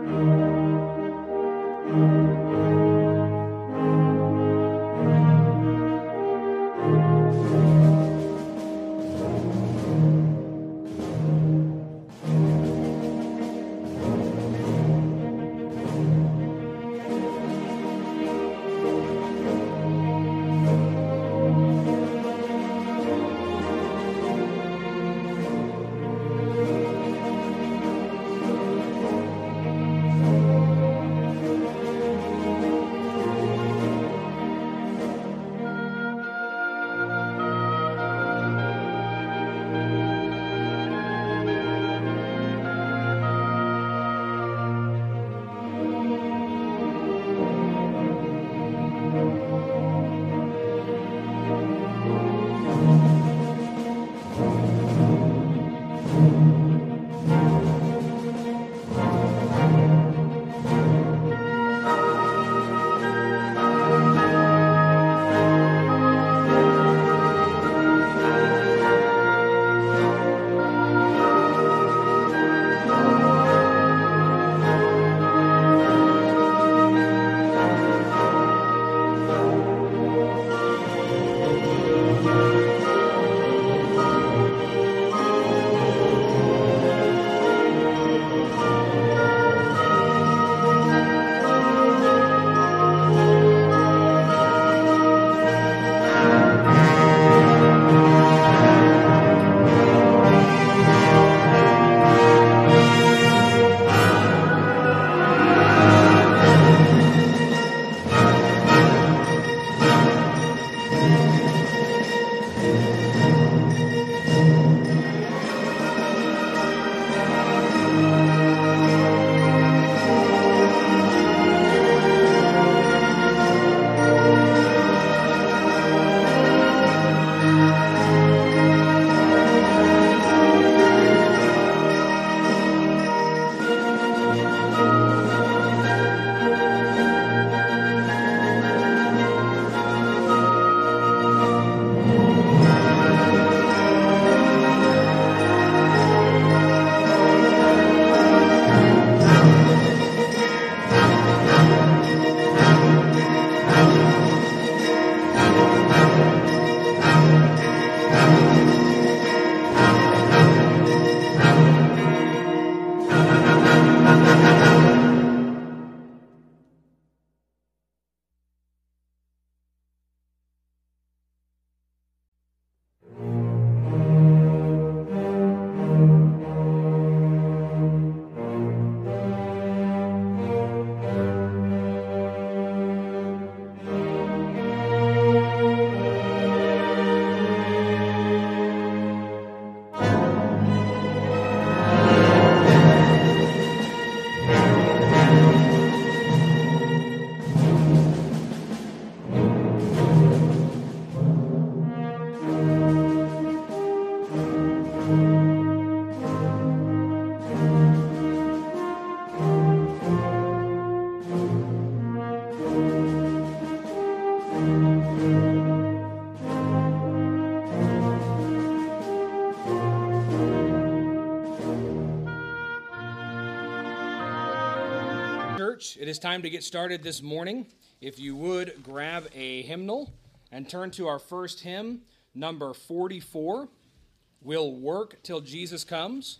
Church, it is time to get started this morning. If you would, grab a hymnal and turn to our first hymn, number 44, We'll Work Till Jesus Comes.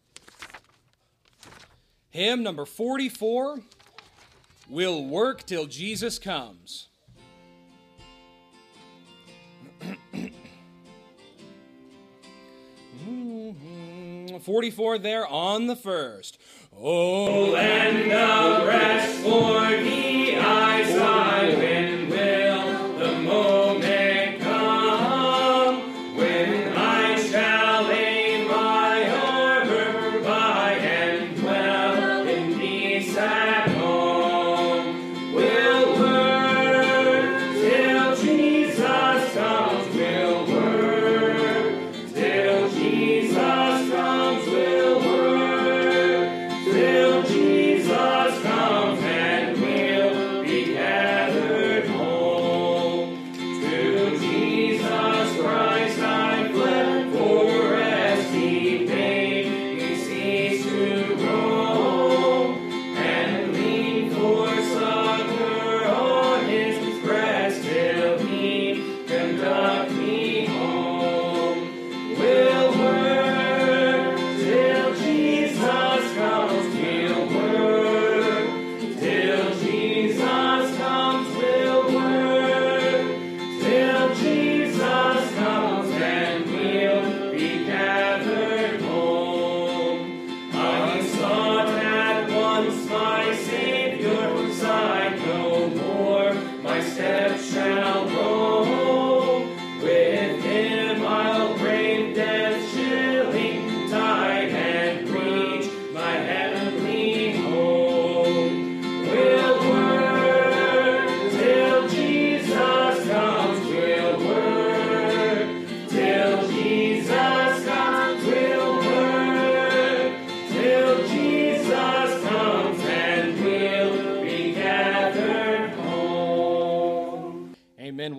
Hymn number 44, We'll Work Till Jesus Comes. 44 there on the first. Oh, land of rest for the eyes I win, will the moment come when I shall lay my armor by and dwell in peace at home. We'll work till Jesus comes, we'll work till Jesus comes, we'll work till Jesus comes, and we'll be gathered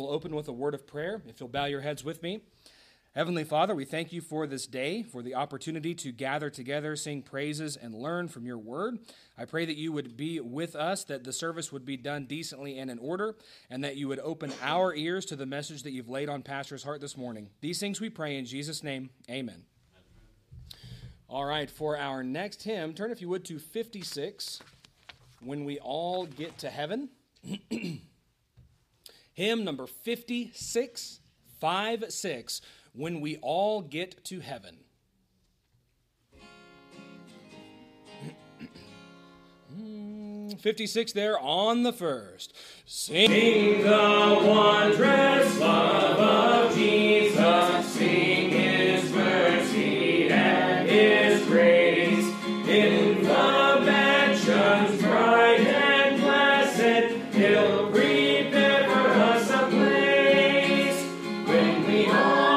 we'll open with a word of prayer. If you'll bow your heads with me. Heavenly Father, we thank you for this day, for the opportunity to gather together, sing praises, and learn from your word. I pray that you would be with us, that the service would be done decently and in order, and that you would open our ears to the message that you've laid on Pastor's heart this morning. These things we pray in Jesus' name, amen. All right, for our next hymn, turn if you would to 56, When We All Get to Heaven. Hymn number 56, 5-6. When we all get to heaven. 56 there on the first. Sing the wondrous love of Jesus. Sing his mercy and his grace. In the mansions bright and blessed, he'll prepare for us a place. When we all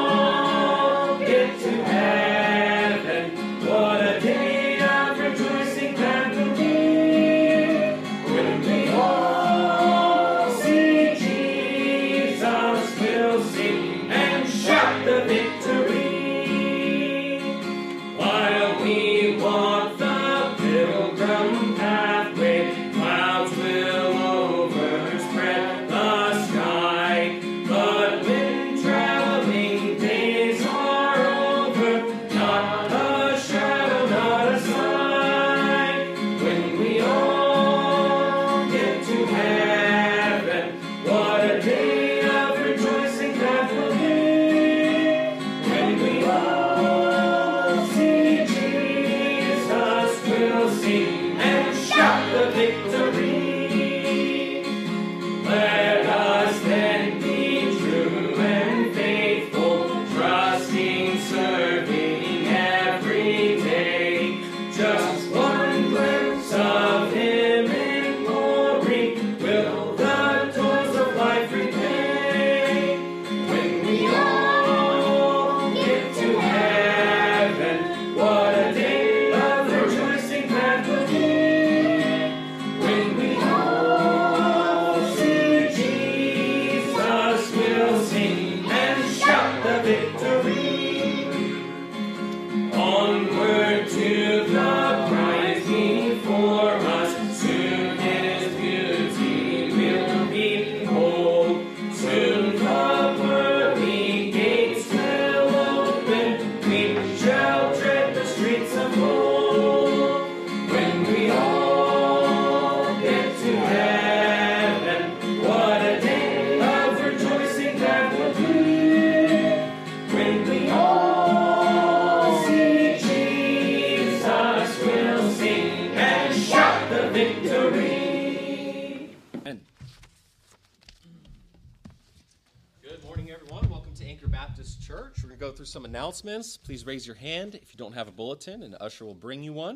some announcements. Please raise your hand if you don't have a bulletin, and the usher will bring you one.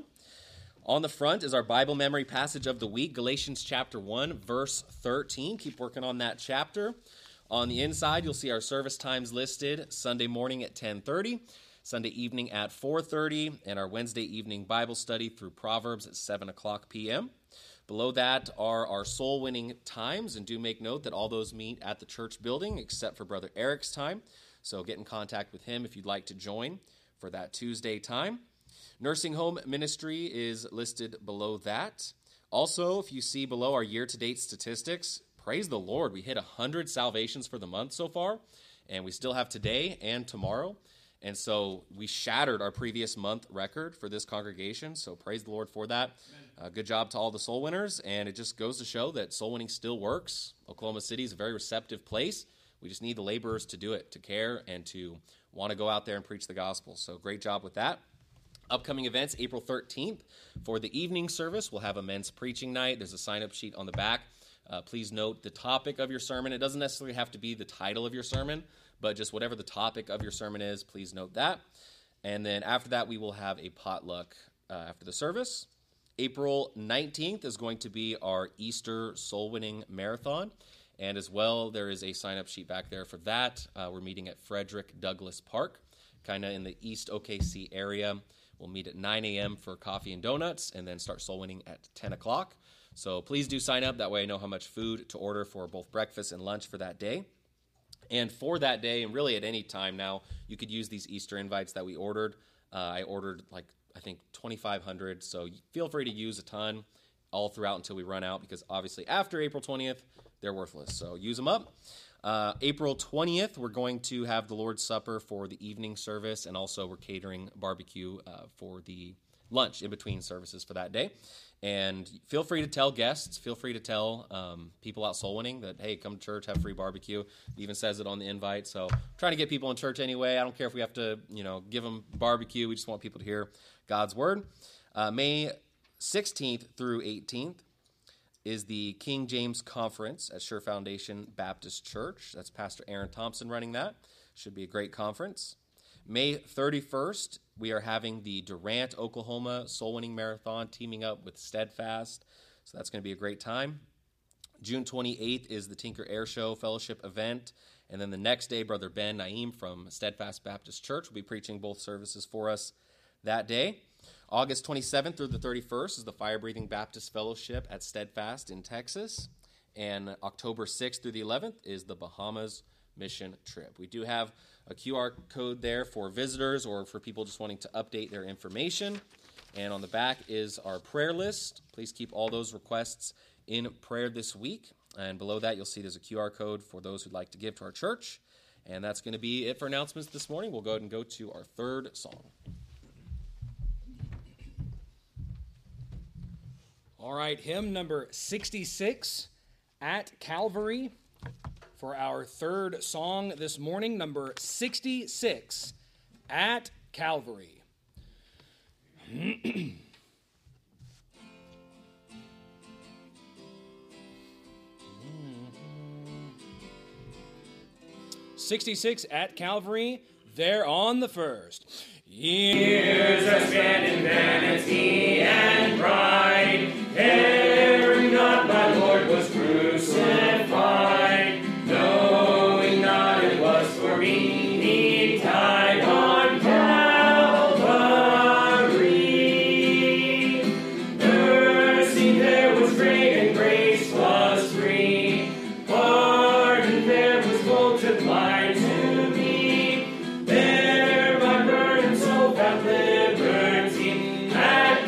On the front is our Bible memory passage of the week, Galatians chapter 1, verse 13. Keep working on that chapter. On the inside, you'll see our service times listed: Sunday morning at 10:30, Sunday evening at 4:30, and our Wednesday evening Bible study through Proverbs at 7 o'clock p.m. Below that are our soul-winning times, and do make note that all those meet at the church building except for Brother Eric's time. So get in contact with him if you'd like to join for that Tuesday time. Nursing home ministry is listed below that. Also, if you see below our year-to-date statistics, praise the Lord. We hit 100 salvations for the month so far, and we still have today and tomorrow. And so we shattered our previous month record for this congregation, so praise the Lord for that. Good job to all the soul winners, and it just goes to show that soul winning still works. Oklahoma City is a very receptive place. We just need the laborers to do it, to care, and to want to go out there and preach the gospel. So great job with that. Upcoming events, April 13th. For the evening service, we'll have a men's preaching night. There's a sign-up sheet on the back. Please note the topic of your sermon. It doesn't necessarily have to be the title of your sermon, but just whatever the topic of your sermon is, please note that. And then after that, we will have a potluck after the service. April 19th is going to be our Easter soul-winning marathon. And as well, there is a sign-up sheet back there for that. We're meeting at Frederick Douglass Park, kind of in the East OKC area. We'll meet at 9 a.m. for coffee and donuts, and then start soul winning at 10 o'clock. So please do sign up. That way I know how much food to order for both breakfast and lunch for that day. And for that day, and really at any time now, you could use these Easter invites that we ordered. I ordered I think 2,500, so feel free to use a ton all throughout until we run out, because obviously after April 20th, they're worthless. So use them up. April 20th, we're going to have the Lord's Supper for the evening service, and also we're catering barbecue for the lunch in between services for that day. And feel free to tell guests, feel free to tell people out soul winning that, hey, come to church, have free barbecue. It even says it on the invite. So trying to get people in church anyway. I don't care if we have to, give them barbecue. We just want people to hear God's word. May 16th through 18th is the King James Conference at Sure Foundation Baptist Church. That's Pastor Aaron Thompson running that. Should be a great conference. May 31st, we are having the Durant, Oklahoma Soul Winning Marathon teaming up with Steadfast. So that's going to be a great time. June 28th is the Tinker Air Show Fellowship event. And then the next day, Brother Ben Naim from Steadfast Baptist Church will be preaching both services for us that day. August 27th through the 31st is the Fire Breathing Baptist Fellowship at Steadfast in Texas. And October 6th through the 11th is the Bahamas mission trip. We do have a QR code there for visitors or for people just wanting to update their information. And on the back is our prayer list. Please keep all those requests in prayer this week. And below that, you'll see there's a QR code for those who'd like to give to our church. And that's going to be it for announcements this morning. We'll go ahead and go to our third song. All right, hymn number 66, At Calvary, for our third song this morning, number 66, At Calvary. 66 at Calvary, there on the first. Years are spent in vanity and pride, caring not my Lord was crucified, knowing not it was for me he died on Calvary. Mercy there was great and grace was free, pardon there was multiplied to me, there my burden soul found liberty at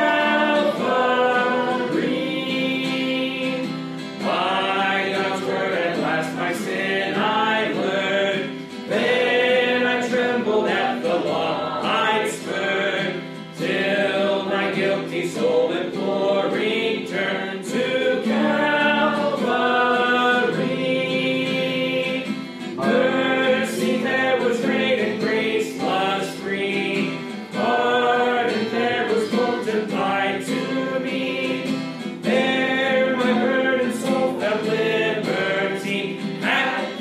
Calvary. By God's word at last my sin I learned, then I trembled at the law I spurned, till my guilty soul imploring turned to Calvary. Mercy there was great and grace was free, pardon there was multiplied to me, there my burdened soul found liberty at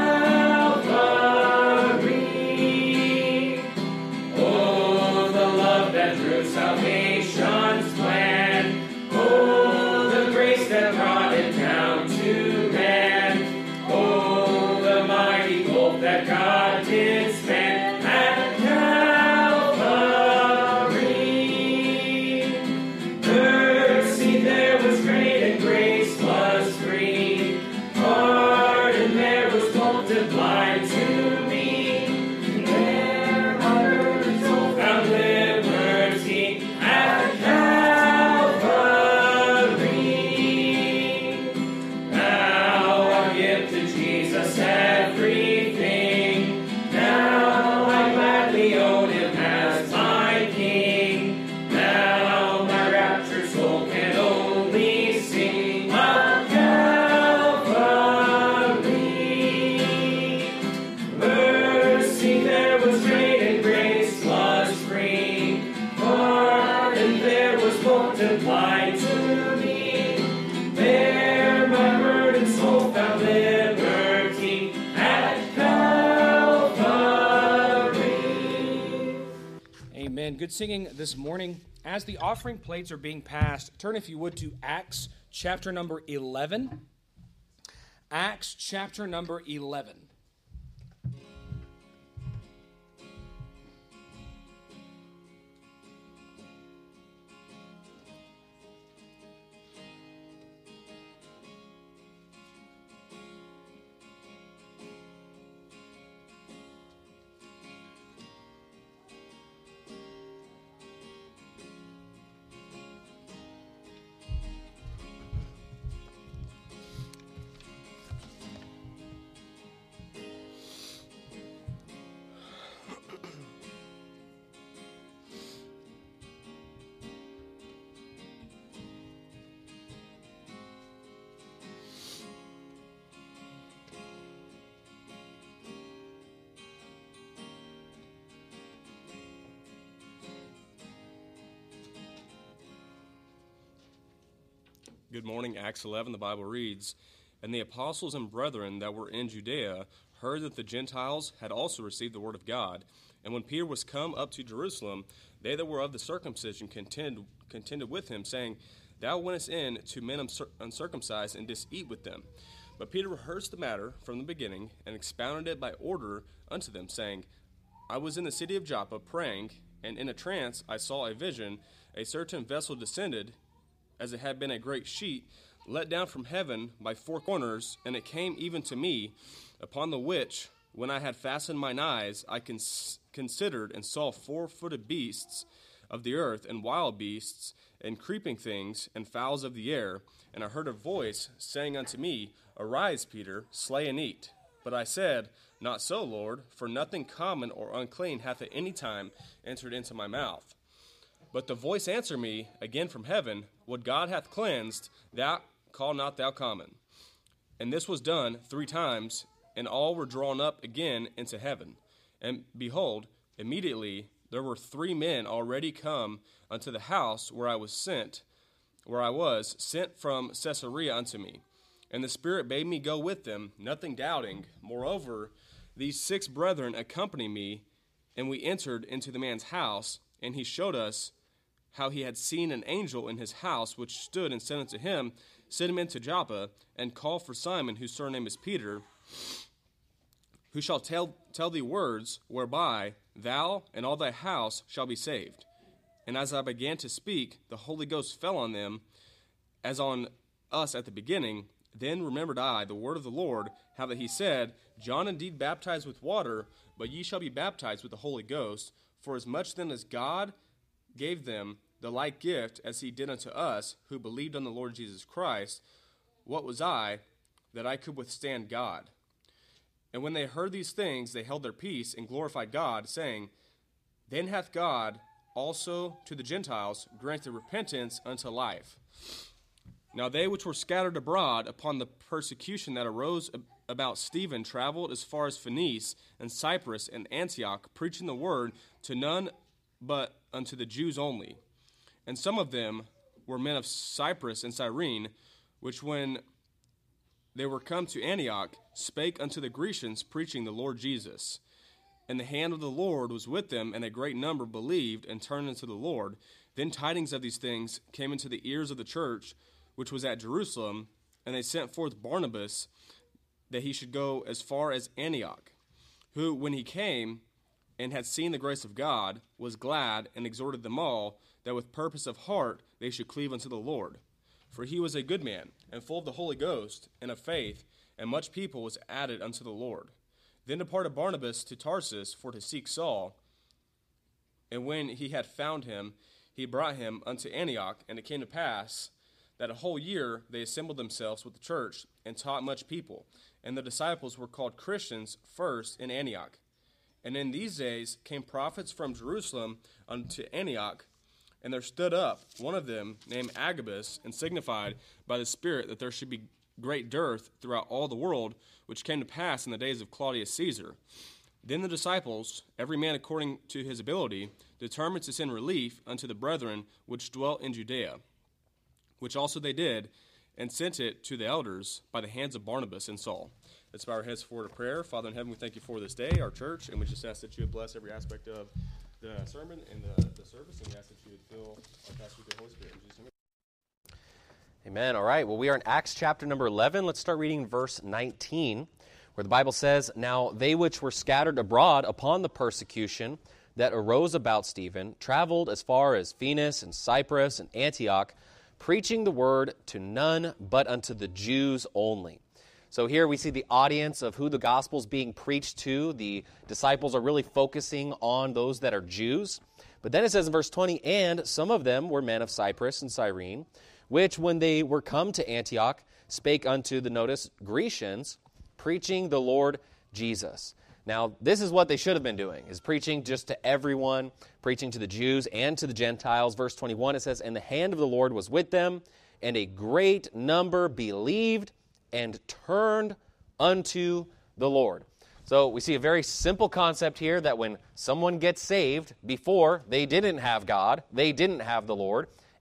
Calvary. Oh, the love that drew salvation's plan, oh, the grace that brought it down to man, oh, the mighty gulf that God did span at Calvary. Mercy there was great and grace was free, pardon there was multiplied to me, there my burdened soul found liberty at Calvary. Now I give to Jesus everything, now I gladly own him as my King, now my raptured soul can only sing of Calvary. Mercy there was great and grace was free, pardon there was multiplied to me, there my burdened soul found liberty at Calvary. Amen. Good singing this morning. As the offering plates are being passed, turn, if you would, to Acts chapter number 11. Acts chapter number 11. Good morning. Acts 11, the Bible reads, "And the apostles and brethren that were in Judea heard that the Gentiles had also received the word of God. And when Peter was come up to Jerusalem, they that were of the circumcision contended with him, saying, Thou wentest in to men uncircumcised, and didst eat with them. But Peter rehearsed the matter from the beginning, and expounded it by order unto them, saying, I was in the city of Joppa praying, and in a trance I saw a vision. A certain vessel descended, as it had been a great sheet, let down from heaven by four corners, and it came even to me, upon the which, when I had fastened mine eyes, I considered and saw 4-footed beasts of the earth, and wild beasts, and creeping things, and fowls of the air. And I heard a voice saying unto me, Arise, Peter, slay and eat. But I said, Not so, Lord, for nothing common or unclean hath at any time entered into my mouth. But the voice answered me again from heaven, What God hath cleansed, that call not thou common. And this was done 3 times, and all were drawn up again into heaven. And behold, immediately there were 3 men already come unto the house where I was sent from Caesarea unto me. And the Spirit bade me go with them, nothing doubting. Moreover, these 6 brethren accompanied me, and we entered into the man's house, and he showed us how he had seen an angel in his house, which stood and said unto him, Send him into Joppa, and call for Simon, whose surname is Peter, who shall tell thee words, whereby thou and all thy house shall be saved. And as I began to speak, the Holy Ghost fell on them, as on us at the beginning. Then remembered I the word of the Lord, how that he said, John indeed baptized with water, but ye shall be baptized with the Holy Ghost. For as much then as God gave them the like gift as he did unto us, who believed on the Lord Jesus Christ, what was I, that I could withstand God? And when they heard these things, they held their peace and glorified God, saying, Then hath God also to the Gentiles granted repentance unto life. Now they which were scattered abroad upon the persecution that arose about Stephen traveled as far as Phoenice and Cyprus and Antioch, preaching the word to none but unto the Jews only. And some of them were men of Cyprus and Cyrene, which when they were come to Antioch, spake unto the Grecians, preaching the Lord Jesus. And the hand of the Lord was with them, and a great number believed and turned unto the Lord. Then tidings of these things came into the ears of the church, which was at Jerusalem, and they sent forth Barnabas, that he should go as far as Antioch, who, when he came and had seen the grace of God, was glad, and exhorted them all, that with purpose of heart they should cleave unto the Lord. For he was a good man, and full of the Holy Ghost, and of faith, and much people was added unto the Lord. Then departed Barnabas to Tarsus for to seek Saul, and when he had found him, he brought him unto Antioch. And it came to pass that a whole year they assembled themselves with the church, and taught much people. And the disciples were called Christians first in Antioch. And in these days came prophets from Jerusalem unto Antioch, and there stood up one of them named Agabus, and signified by the Spirit that there should be great dearth throughout all the world, which came to pass in the days of Claudius Caesar. Then the disciples, every man according to his ability, determined to send relief unto the brethren which dwelt in Judea, which also they did, and sent it to the elders by the hands of Barnabas and Saul. Let's bow our heads forward to prayer. Father in heaven, we thank you for this day, our church, and we just ask that you would bless every aspect of the sermon and the service, and we ask that you would fill our pastor with the Holy Spirit. In Jesus' name. Amen. All right. Well, we are in Acts chapter number 11. Let's start reading verse 19, where the Bible says, Now they which were scattered abroad upon the persecution that arose about Stephen traveled as far as Phoenice and Cyprus and Antioch, preaching the word to none but unto the Jews only. So here we see the audience of who the gospel is being preached to. The disciples are really focusing on those that are Jews. But then it says in verse 20, And some of them were men of Cyprus and Cyrene, which when they were come to Antioch, spake unto the, notice, Grecians, preaching the Lord Jesus. Now, this is what they should have been doing, is preaching just to everyone, preaching to the Jews and to the Gentiles. Verse 21, it says, And the hand of the Lord was with them, and a great number believed and turned unto the Lord. So we see a very simple concept here that when someone gets saved, before they didn't have God, they didn't have the Lord,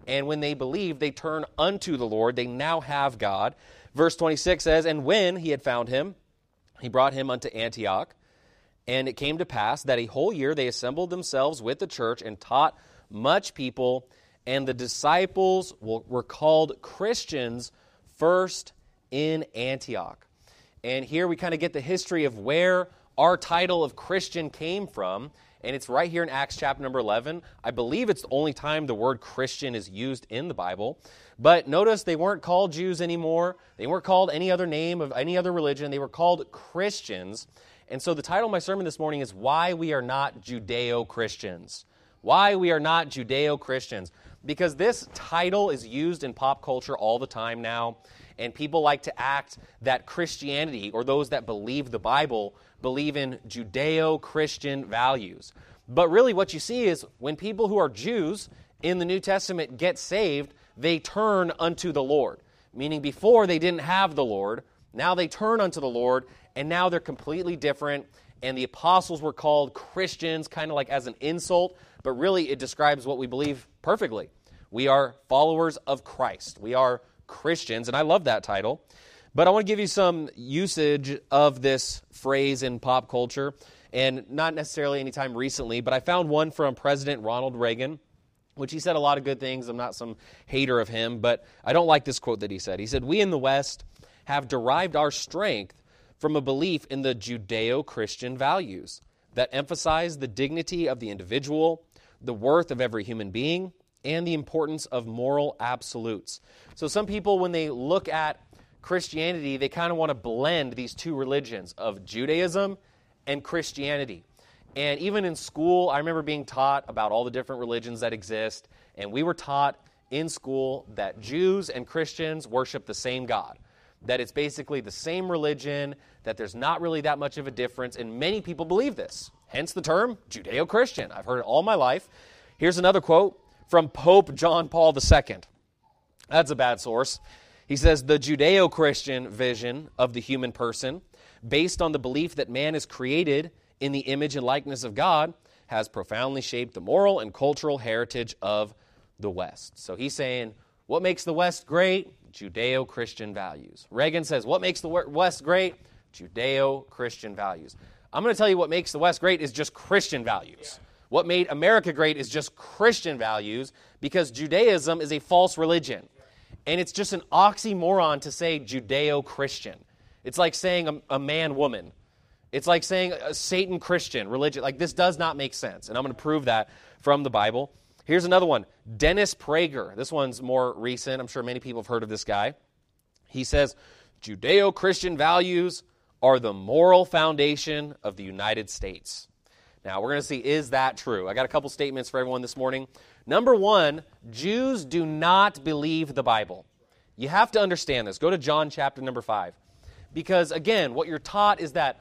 And when they believe, they turn unto the Lord. They now have God. Verse 26 says, and when he had found him, he brought him unto Antioch. And it came to pass that a whole year they assembled themselves with the church and taught much people. And the disciples were called Christians first in Antioch. And here we kind of get the history of where our title of Christian came from. And it's right here in Acts chapter number 11. I believe it's the only time the word Christian is used in the Bible. But notice they weren't called Jews anymore. They weren't called any other name of any other religion. They were called Christians. And so the title of my sermon this morning is Why We Are Not Judeo-Christians. Why we are not Judeo-Christians. Because this title is used in pop culture all the time now. And people like to act that Christianity, or those that believe the Bible, believe in Judeo-Christian values. But really what you see is when people who are Jews in the New Testament get saved, they turn unto the Lord. Meaning before they didn't have the Lord, now they turn unto the Lord, and now they're completely different. And the apostles were called Christians, kind of like as an insult, but really it describes what we believe perfectly. We are followers of Christ. We are Christians, and I love that title. But I want to give you some usage of this phrase in pop culture, and not necessarily anytime recently, but I found one from President Ronald Reagan, which he said a lot of good things. I'm not some hater of him, but I don't like this quote that he said. He said, "We in the West have derived our strength from a belief in the Judeo-Christian values that emphasize the dignity of the individual, the worth of every human being, and the importance of moral absolutes." So some people, when they look at Christianity, they kind of want to blend these two religions of Judaism and Christianity. And even in school, I remember being taught about all the different religions that exist, and we were taught in school that Jews and Christians worship the same God, that it's basically the same religion, that there's not really that much of a difference, and many people believe this. Hence the term Judeo-Christian. I've heard it all my life. Here's another quote from Pope John Paul II. That's a bad source. He says, "The Judeo-Christian vision of the human person, based on the belief that man is created in the image and likeness of God, has profoundly shaped the moral and cultural heritage of the West." So he's saying, what makes the West great? Judeo-Christian values. Reagan says, what makes the West great? Judeo-Christian values. I'm going to tell you what makes the West great is just Christian values. What made America great is just Christian values, because Judaism is a false religion. And it's just an oxymoron to say Judeo-Christian. It's like saying a man-woman. It's like saying a Satan-Christian religion. Like, this does not make sense. And I'm going to prove that from the Bible. Here's another one. Dennis Prager. This one's more recent. I'm sure many people have heard of this guy. He says, Judeo-Christian values are the moral foundation of the United States. Now, we're going to see, is that true? I got a couple statements for everyone this morning. Number one, Jews do not believe the Bible. You have to understand this. Go to John chapter number 5. Because, again, what you're taught is that,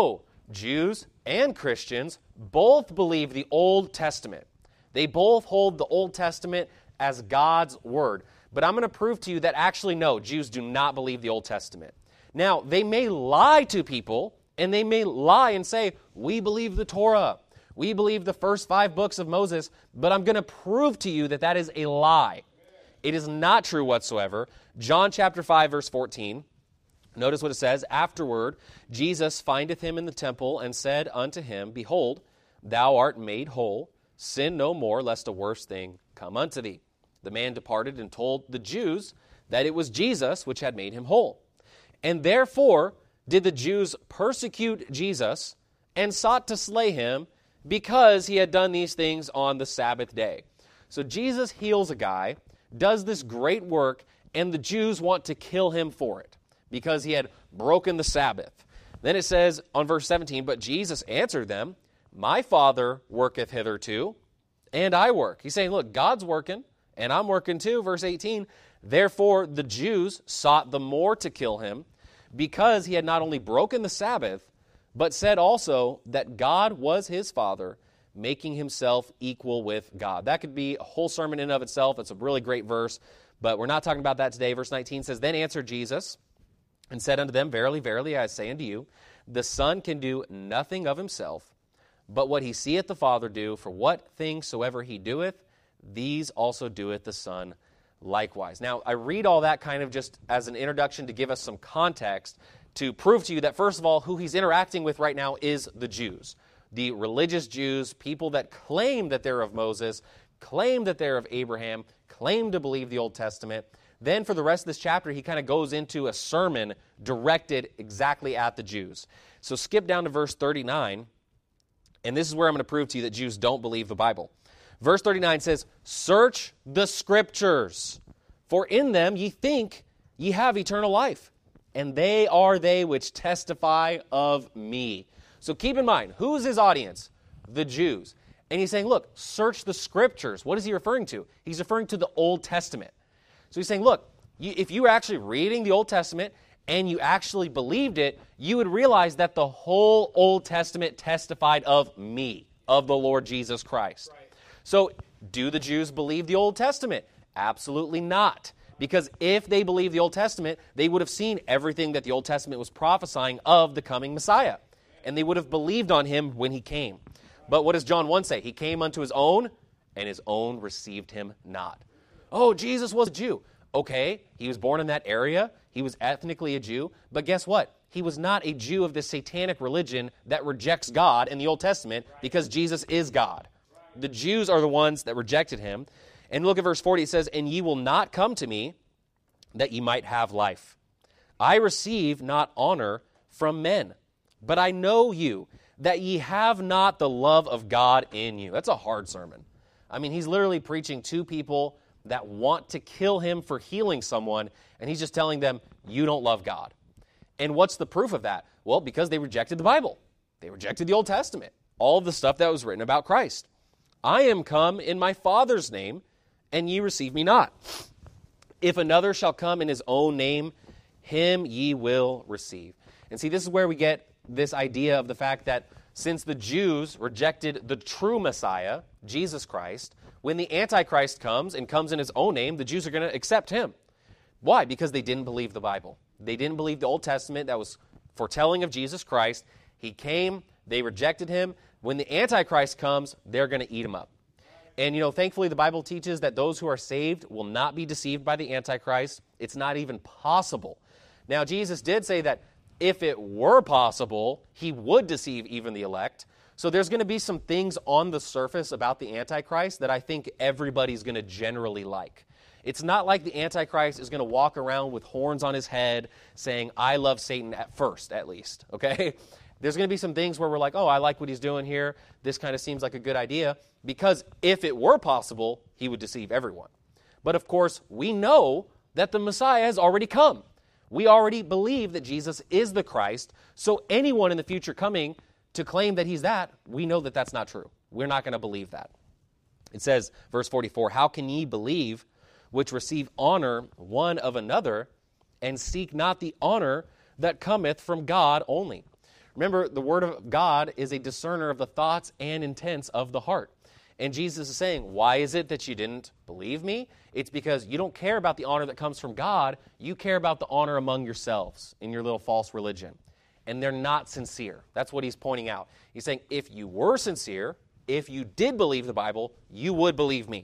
Jews and Christians both believe the Old Testament. They both hold the Old Testament as God's word. But I'm going to prove to you that actually, no, Jews do not believe the Old Testament. Now, they may lie to people, and they may lie and say, we believe the Torah. We believe the first 5 books of Moses, but I'm going to prove to you that that is a lie. It is not true whatsoever. John chapter 5, verse 14. Notice what it says. Afterward, Jesus findeth him in the temple and said unto him, Behold, thou art made whole. Sin no more, lest a worse thing come unto thee. The man departed and told the Jews that it was Jesus which had made him whole. And therefore did the Jews persecute Jesus and sought to slay him, because he had done these things on the Sabbath day. So Jesus heals a guy, does this great work, and the Jews want to kill him for it, because he had broken the Sabbath. Then it says on verse 17, But Jesus answered them, My Father worketh hitherto, and I work. He's saying, look, God's working, and I'm working too. Verse 18, Therefore the Jews sought the more to kill him, because he had not only broken the Sabbath, but said also that God was his Father, making himself equal with God. That could be a whole sermon in and of itself. It's a really great verse, but we're not talking about that today. Verse 19 says, Then answered Jesus and said unto them, Verily, verily, I say unto you, the Son can do nothing of himself, but what he seeth the Father do, for what things soever he doeth, these also doeth the Son likewise. Now, I read all that kind of just as an introduction to give us some context to prove to you that, first of all, who he's interacting with right now is the Jews. The religious Jews, people that claim that they're of Moses, claim that they're of Abraham, claim to believe the Old Testament. Then for the rest of this chapter, he kind of goes into a sermon directed exactly at the Jews. So skip down to verse 39, and this is where I'm going to prove to you that Jews don't believe the Bible. Verse 39 says, "Search the Scriptures, for in them ye think ye have eternal life, and they are they which testify of me." So keep in mind, who's his audience? The Jews. And he's saying, look, search the Scriptures. What is he referring to? He's referring to the Old Testament. So he's saying, look, if you were actually reading the Old Testament and you actually believed it, you would realize that the whole Old Testament testified of me, of the Lord Jesus Christ. Right. So do the Jews believe the Old Testament? Absolutely not. Because if they believed the Old Testament, they would have seen everything that the Old Testament was prophesying of the coming Messiah. And they would have believed on him when he came. But what does John 1 say? He came unto his own, and his own received him not. Oh, Jesus was a Jew. Okay, he was born in that area. He was ethnically a Jew. But guess what? He was not a Jew of the satanic religion that rejects God in the Old Testament because Jesus is God. The Jews are the ones that rejected him. And look at verse 40. It says, "And ye will not come to me that ye might have life. I receive not honor from men, but I know you, that ye have not the love of God in you." That's a hard sermon. I mean, he's literally preaching to people that want to kill him for healing someone, and he's just telling them, you don't love God. And what's the proof of that? Well, because they rejected the Bible. They rejected the Old Testament, all of the stuff that was written about Christ. "I am come in my Father's name, and ye receive me not. If another shall come in his own name, him ye will receive." And see, this is where we get this idea of the fact that since the Jews rejected the true Messiah, Jesus Christ, when the Antichrist comes and comes in his own name, the Jews are going to accept him. Why? Because they didn't believe the Bible. They didn't believe the Old Testament that was foretelling of Jesus Christ. He came, they rejected him. When the Antichrist comes, they're going to eat him up. And, thankfully the Bible teaches that those who are saved will not be deceived by the Antichrist. It's not even possible. Now, Jesus did say that if it were possible, he would deceive even the elect. So there's going to be some things on the surface about the Antichrist that I think everybody's going to generally like. It's not like the Antichrist is going to walk around with horns on his head saying, "I love Satan," at first, at least, okay? There's going to be some things where we're like, oh, I like what he's doing here. This kind of seems like a good idea. Because if it were possible, he would deceive everyone. But of course, we know that the Messiah has already come. We already believe that Jesus is the Christ. So anyone in the future coming to claim that he's that, we know that that's not true. We're not going to believe that. It says, verse 44, "How can ye believe which receive honor one of another, and seek not the honor that cometh from God only?" Remember, the word of God is a discerner of the thoughts and intents of the heart. And Jesus is saying, why is it that you didn't believe me? It's because you don't care about the honor that comes from God. You care about the honor among yourselves in your little false religion. And they're not sincere. That's what he's pointing out. He's saying, if you were sincere, if you did believe the Bible, you would believe me.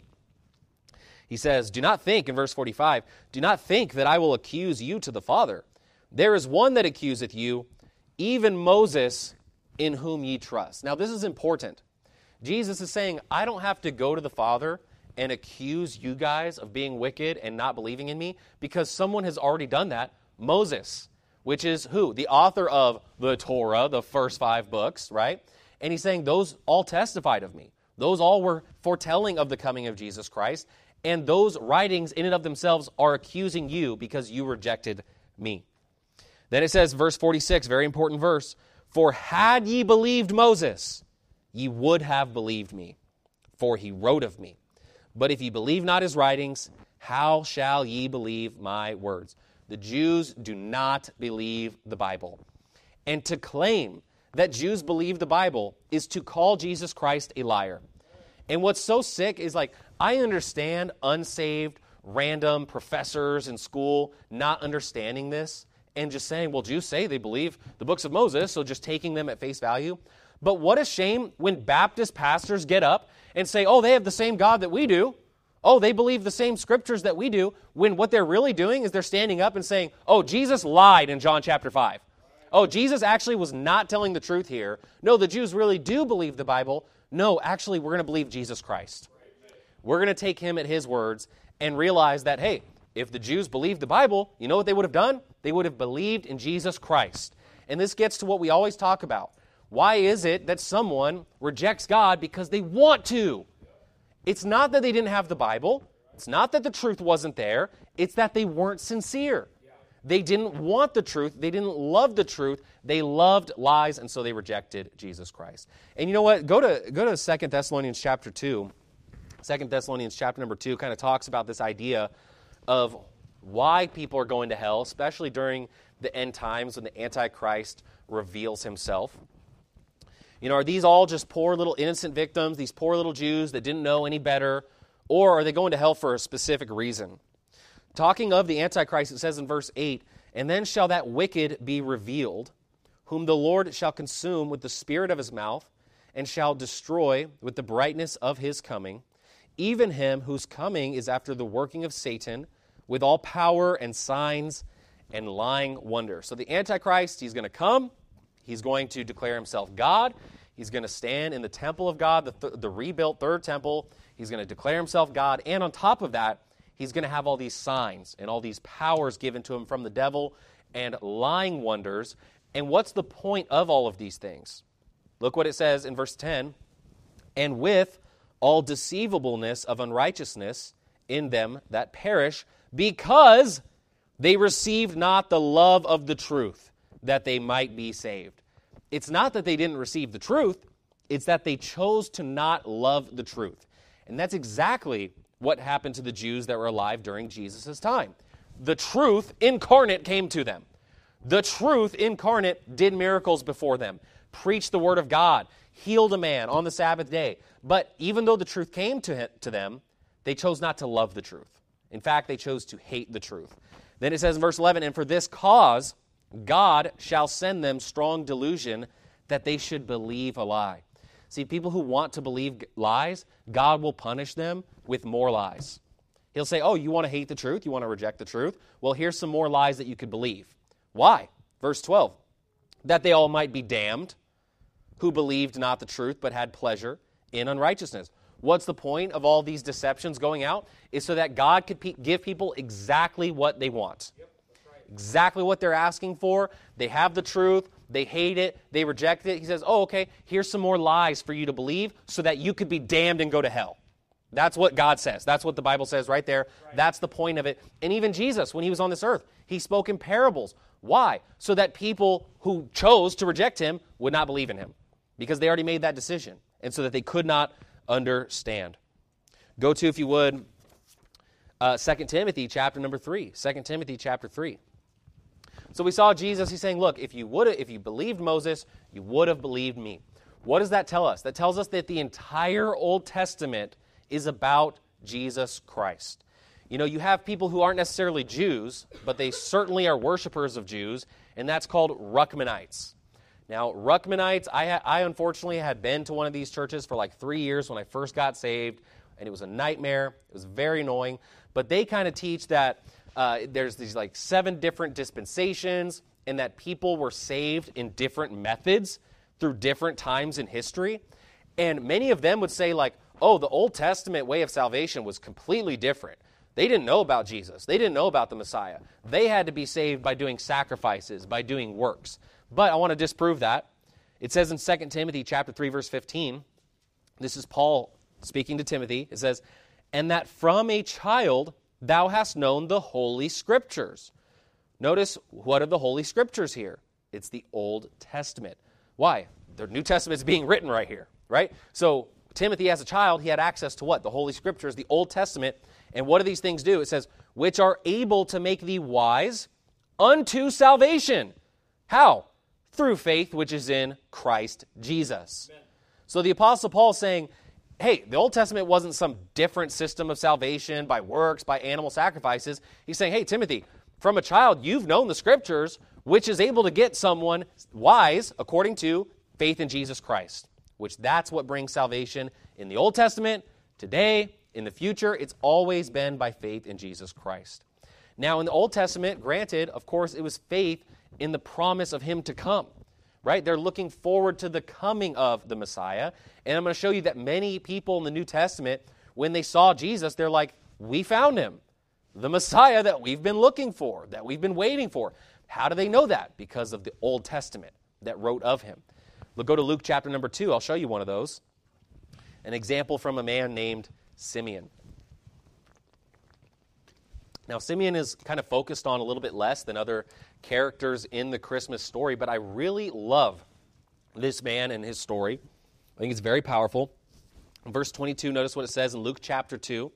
He says, "Do not think," in verse 45, "do not think that I will accuse you to the Father. There is one that accuseth you, even Moses, in whom ye trust." Now, this is important. Jesus is saying, I don't have to go to the Father and accuse you guys of being wicked and not believing in me, because someone has already done that, Moses, which is who? The author of the Torah, the first 5 books, right? And he's saying those all testified of me. Those all were foretelling of the coming of Jesus Christ, and those writings in and of themselves are accusing you because you rejected me. Then it says, verse 46, very important verse, "For had ye believed Moses, ye would have believed me, for he wrote of me. But if ye believe not his writings, how shall ye believe my words?" The Jews do not believe the Bible. And to claim that Jews believe the Bible is to call Jesus Christ a liar. And what's so sick is, I understand unsaved, random professors in school not understanding this and just saying, well, Jews say they believe the books of Moses, so just taking them at face value. But what a shame when Baptist pastors get up and say, oh, they have the same God that we do. oh, they believe the same scriptures that we do, when what they're really doing is they're standing up and saying, oh, Jesus lied in John chapter 5. Oh, Jesus actually was not telling the truth here. No, the Jews really do believe the Bible. No, actually, we're going to believe Jesus Christ. We're going to take him at his words and realize that, hey, if the Jews believed the Bible, you know what they would have done? They would have believed in Jesus Christ. And this gets to what we always talk about. Why is it that someone rejects God? Because they want to. It's not that they didn't have the Bible. It's not that the truth wasn't there. It's that they weren't sincere. They didn't want the truth. They didn't love the truth. They loved lies, and so they rejected Jesus Christ. And you know what? Go to 2 Thessalonians chapter 2. 2 Thessalonians chapter number 2 kind of talks about this idea of why people are going to hell, especially during the end times when the Antichrist reveals himself. You know, are these all just poor little innocent victims, these poor little Jews that didn't know any better, or are they going to hell for a specific reason? Talking of the Antichrist, it says in verse 8, and then shall that wicked be revealed, whom the Lord shall consume with the spirit of his mouth, and shall destroy with the brightness of his coming, even him whose coming is after the working of Satan, with all power and signs and lying wonder. So the Antichrist, he's going to come. He's going to declare himself God. He's going to stand in the temple of God, the rebuilt third temple. He's going to declare himself God. And on top of that, he's going to have all these signs and all these powers given to him from the devil and lying wonders. And what's the point of all of these things? Look what it says in verse 10. And with all deceivableness of unrighteousness in them that perish, because they received not the love of the truth, that they might be saved. It's not that they didn't receive the truth, it's that they chose to not love the truth. And that's exactly what happened to the Jews that were alive during Jesus' time. The truth incarnate came to them. The truth incarnate did miracles before them, preached the word of God, healed a man on the Sabbath day. But even though the truth came to them, they chose not to love the truth. In fact, they chose to hate the truth. Then it says in verse 11, and for this cause God shall send them strong delusion that they should believe a lie. See, people who want to believe lies, God will punish them with more lies. He'll say, oh, you want to hate the truth? You want to reject the truth? Well, here's some more lies that you could believe. Why? Verse 12, that they all might be damned, who believed not the truth, but had pleasure in unrighteousness. What's the point of all these deceptions going out? Is so that God could give people exactly what they want. Yep, that's right. Exactly what they're asking for. They have the truth. They hate it. They reject it. He says, oh, okay, here's some more lies for you to believe so that you could be damned and go to hell. That's what God says. That's what the Bible says right there. Right. That's the point of it. And even Jesus, when he was on this earth, he spoke in parables. Why? So that people who chose to reject him would not believe in him, because they already made that decision, and so that they could not understand. Go to, if you would, 2 Timothy chapter number 3. 2 Timothy chapter 3. So we saw Jesus, he's saying, look, if you believed Moses, you would have believed me. What does that tell us? That tells us that the entire Old Testament is about Jesus Christ. You know, you have people who aren't necessarily Jews, but they certainly are worshipers of Jews, and that's called Ruckmanites. Now, Ruckmanites, I unfortunately had been to one of these churches for like 3 years when I first got saved, and it was a nightmare. It was very annoying. But they kind of teach that there's these like 7 different dispensations, and that people were saved in different methods through different times in history. And many of them would say like, oh, the Old Testament way of salvation was completely different. They didn't know about Jesus. They didn't know about the Messiah. They had to be saved by doing sacrifices, by doing works. But I want to disprove that. It says in 2 Timothy chapter 3, verse 15, this is Paul speaking to Timothy. It says, and that from a child thou hast known the Holy Scriptures. Notice, what are the Holy Scriptures here? It's the Old Testament. Why? The New Testament is being written right here, right? So Timothy, as a child, he had access to what? The Holy Scriptures, the Old Testament. And what do these things do? It says, which are able to make thee wise unto salvation. How? Through faith which is in Christ Jesus. Amen. So the Apostle Paul is saying, hey, the Old Testament wasn't some different system of salvation by works, by animal sacrifices. He's saying, hey, Timothy, from a child, you've known the Scriptures, which is able to get someone wise according to faith in Jesus Christ, which that's what brings salvation in the Old Testament, today, In the future, it's always been by faith in Jesus Christ. Now, in the Old Testament, granted, of course, it was faith in the promise of him to come, right? They're looking forward to the coming of the Messiah. And I'm going to show you that many people in the New Testament, when they saw Jesus, they're like, we found him, the Messiah that we've been looking for, that we've been waiting for. How do they know that? Because of the Old Testament that wrote of him. We'll go to Luke chapter number 2. I'll show you one of those. An example from a man named Simeon. Now, Simeon is kind of focused on a little bit less than other characters in the Christmas story, but I really love this man and his story. I think it's very powerful. In verse 22, notice what it says in Luke chapter 2.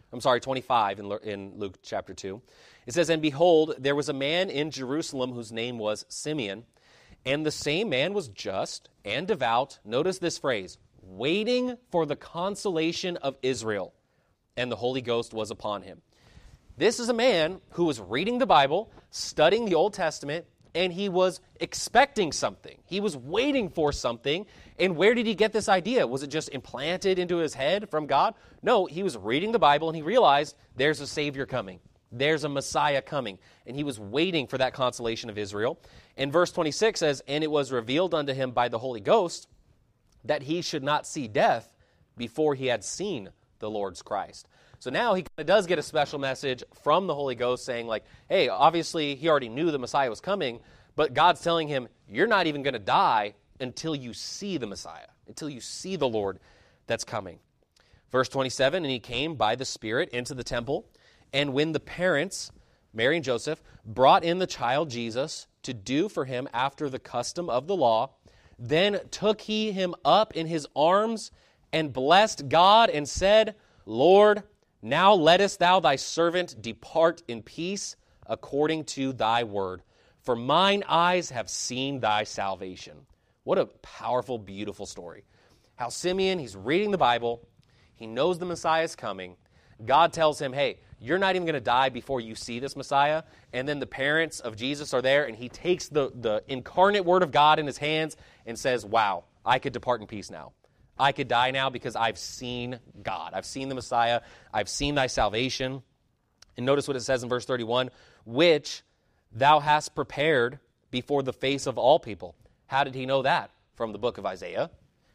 25 in Luke chapter 2. It says, "And behold, there was a man in Jerusalem whose name was Simeon, and the same man was just and devout." Notice this phrase, "waiting for the consolation of Israel, and the Holy Ghost was upon him." This is a man who was reading the Bible, studying the Old Testament, and he was expecting something. He was waiting for something. And where did he get this idea? Was it just implanted into his head from God? No, he was reading the Bible and he realized there's a Savior coming. There's a Messiah coming. And he was waiting for that consolation of Israel. And verse 26 says, "And it was revealed unto him by the Holy Ghost that he should not see death before he had seen the Lord's Christ." So now he does get a special message from the Holy Ghost saying like, hey, obviously he already knew the Messiah was coming, but God's telling him, you're not even going to die until you see the Messiah, until you see the Lord that's coming. Verse 27, "And he came by the Spirit into the temple, and when the parents, Mary and Joseph, brought in the child Jesus to do for him after the custom of the law, then took he him up in his arms and blessed God and said, Lord, now lettest thou thy servant depart in peace according to thy word. For mine eyes have seen thy salvation." What a powerful, beautiful story. How Simeon, he's reading the Bible. He knows the Messiah is coming. God tells him, hey, you're not even going to die before you see this Messiah. And then the parents of Jesus are there, and he takes the incarnate word of God in his hands and says, wow, I could depart in peace now. I could die now because I've seen God. I've seen the Messiah. I've seen thy salvation. And notice what it says in verse 31, "which thou hast prepared before the face of all people." How did he know that? From the book of Isaiah.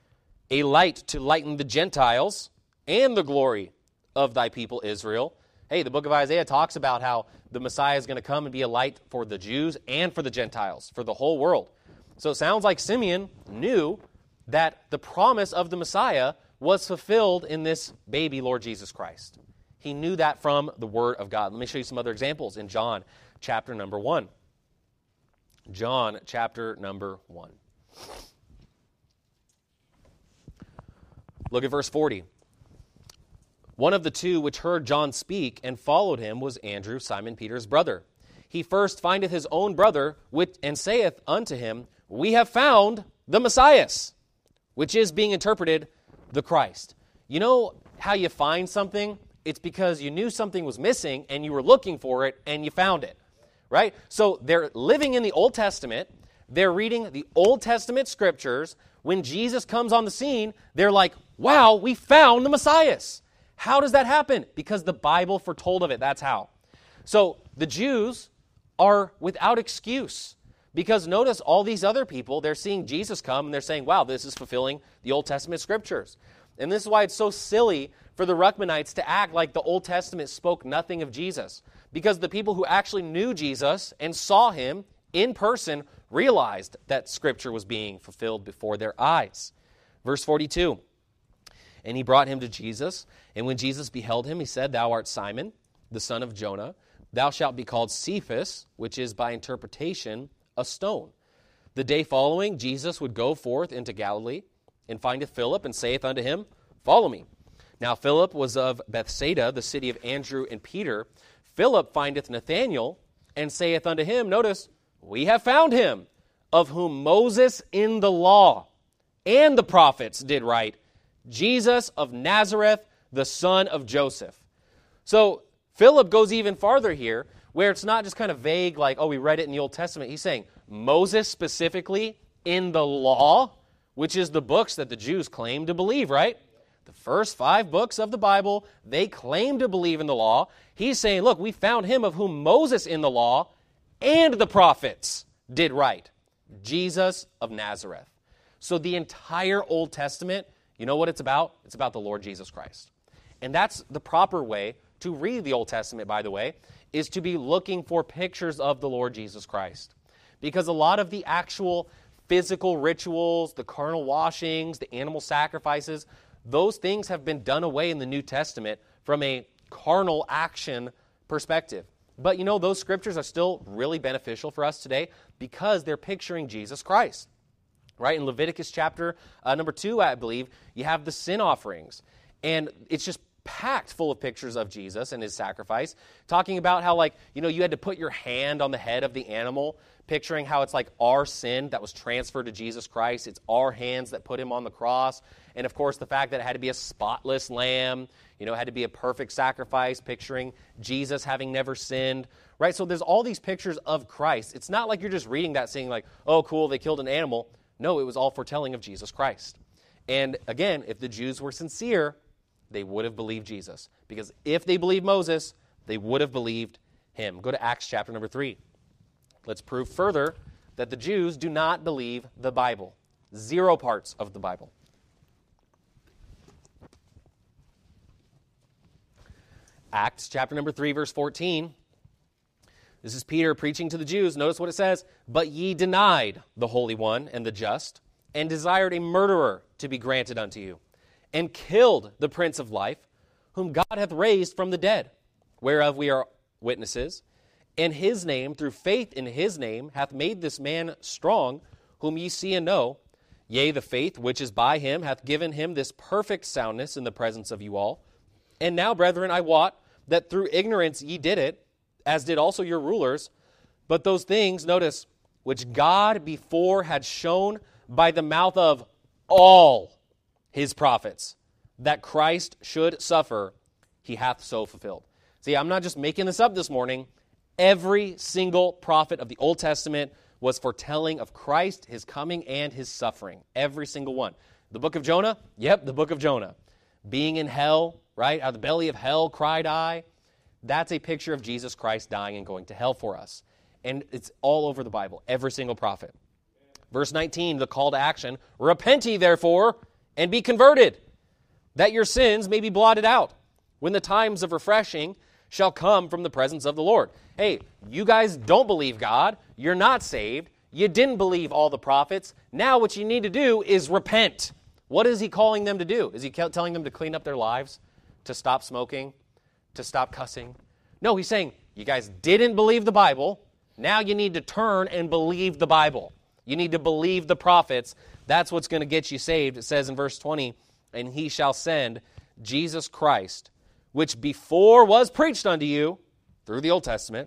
"A light to lighten the Gentiles and the glory of thy people Israel." Hey, the book of Isaiah talks about how the Messiah is going to come and be a light for the Jews and for the Gentiles, for the whole world. So it sounds like Simeon knew that the promise of the Messiah was fulfilled in this baby Lord Jesus Christ. He knew that from the Word of God. Let me show you some other examples in John chapter number 1. John chapter number 1. Look at verse 40. "One of the two which heard John speak and followed him was Andrew, Simon Peter's brother. He first findeth his own brother, and saith unto him, We have found the Messiah," which is being interpreted, the Christ. You know how you find something? It's because you knew something was missing and you were looking for it and you found it, right? So they're living in the Old Testament. They're reading the Old Testament scriptures. When Jesus comes on the scene, they're like, wow, we found the Messiah. How does that happen? Because the Bible foretold of it. That's how. So the Jews are without excuse. Because notice all these other people, they're seeing Jesus come and they're saying, wow, this is fulfilling the Old Testament scriptures. And this is why it's so silly for the Ruckmanites to act like the Old Testament spoke nothing of Jesus. Because the people who actually knew Jesus and saw him in person realized that scripture was being fulfilled before their eyes. Verse 42, "And he brought him to Jesus, and when Jesus beheld him, he said, Thou art Simon, the son of Jonah. Thou shalt be called Cephas, which is by interpretation a stone. The day following, Jesus would go forth into Galilee, and findeth Philip, and saith unto him, Follow me. Now Philip was of Bethsaida, the city of Andrew and Peter. Philip findeth Nathanael, and saith unto him," notice, "We have found him, of whom Moses in the law and the prophets did write, Jesus of Nazareth, the son of Joseph." So Philip goes even farther here, where it's not just kind of vague, like, oh, we read it in the Old Testament. He's saying Moses specifically in the law, which is the books that the Jews claim to believe, right? The first 5 books of the Bible, they claim to believe in the law. He's saying, look, we found him of whom Moses in the law and the prophets did right. Jesus of Nazareth. So the entire Old Testament, you know what it's about? It's about the Lord Jesus Christ. And that's the proper way to read the Old Testament, by the way, is to be looking for pictures of the Lord Jesus Christ. Because a lot of the actual physical rituals, the carnal washings, the animal sacrifices, those things have been done away in the New Testament from a carnal action perspective. But you know, those scriptures are still really beneficial for us today because they're picturing Jesus Christ. Right? In Leviticus chapter number 2, I believe, you have the sin offerings. And it's just packed full of pictures of Jesus and his sacrifice, talking about how, like, you know, you had to put your hand on the head of the animal, picturing how it's like our sin that was transferred to Jesus Christ. It's our hands that put him on the cross. And, of course, the fact that it had to be a spotless lamb, you know, it had to be a perfect sacrifice, picturing Jesus having never sinned, right? So there's all these pictures of Christ. It's not like you're just reading that saying like, oh, cool, they killed an animal. No, it was all foretelling of Jesus Christ. And, again, if the Jews were sincere, they would have believed Jesus. Because if they believed Moses, they would have believed him. Go to Acts chapter number 3. Let's prove further that the Jews do not believe the Bible. 0 parts of the Bible. Acts chapter number 3, verse 14. This is Peter preaching to the Jews. Notice what it says. But ye denied the Holy One and the just, and desired a murderer to be granted unto you, and killed the Prince of Life, whom God hath raised from the dead, whereof we are witnesses. And his name, through faith in his name, hath made this man strong, whom ye see and know. Yea, the faith which is by him hath given him this perfect soundness in the presence of you all. And now, brethren, I wot that through ignorance ye did it, as did also your rulers. But those things, notice, which God before had shown by the mouth of all his prophets, that Christ should suffer, he hath so fulfilled. See, I'm not just making this up this morning. Every single prophet of the Old Testament was foretelling of Christ, his coming, and his suffering. Every single one. The book of Jonah? Yep, the book of Jonah. Being in hell, right? Out of the belly of hell cried I. That's a picture of Jesus Christ dying and going to hell for us. And it's all over the Bible, every single prophet. Verse 19, the call to action, repent ye therefore, and be converted, that your sins may be blotted out, when the times of refreshing shall come from the presence of the Lord. Hey, you guys don't believe God. You're not saved. You didn't believe all the prophets. Now what you need to do is repent. What is he calling them to do? Is he telling them to clean up their lives? To stop smoking? To stop cussing? No, he's saying, you guys didn't believe the Bible. Now you need to turn and believe the Bible. You need to believe the prophets. That's what's going to get you saved. It says in verse 20, and he shall send Jesus Christ, which before was preached unto you through the Old Testament,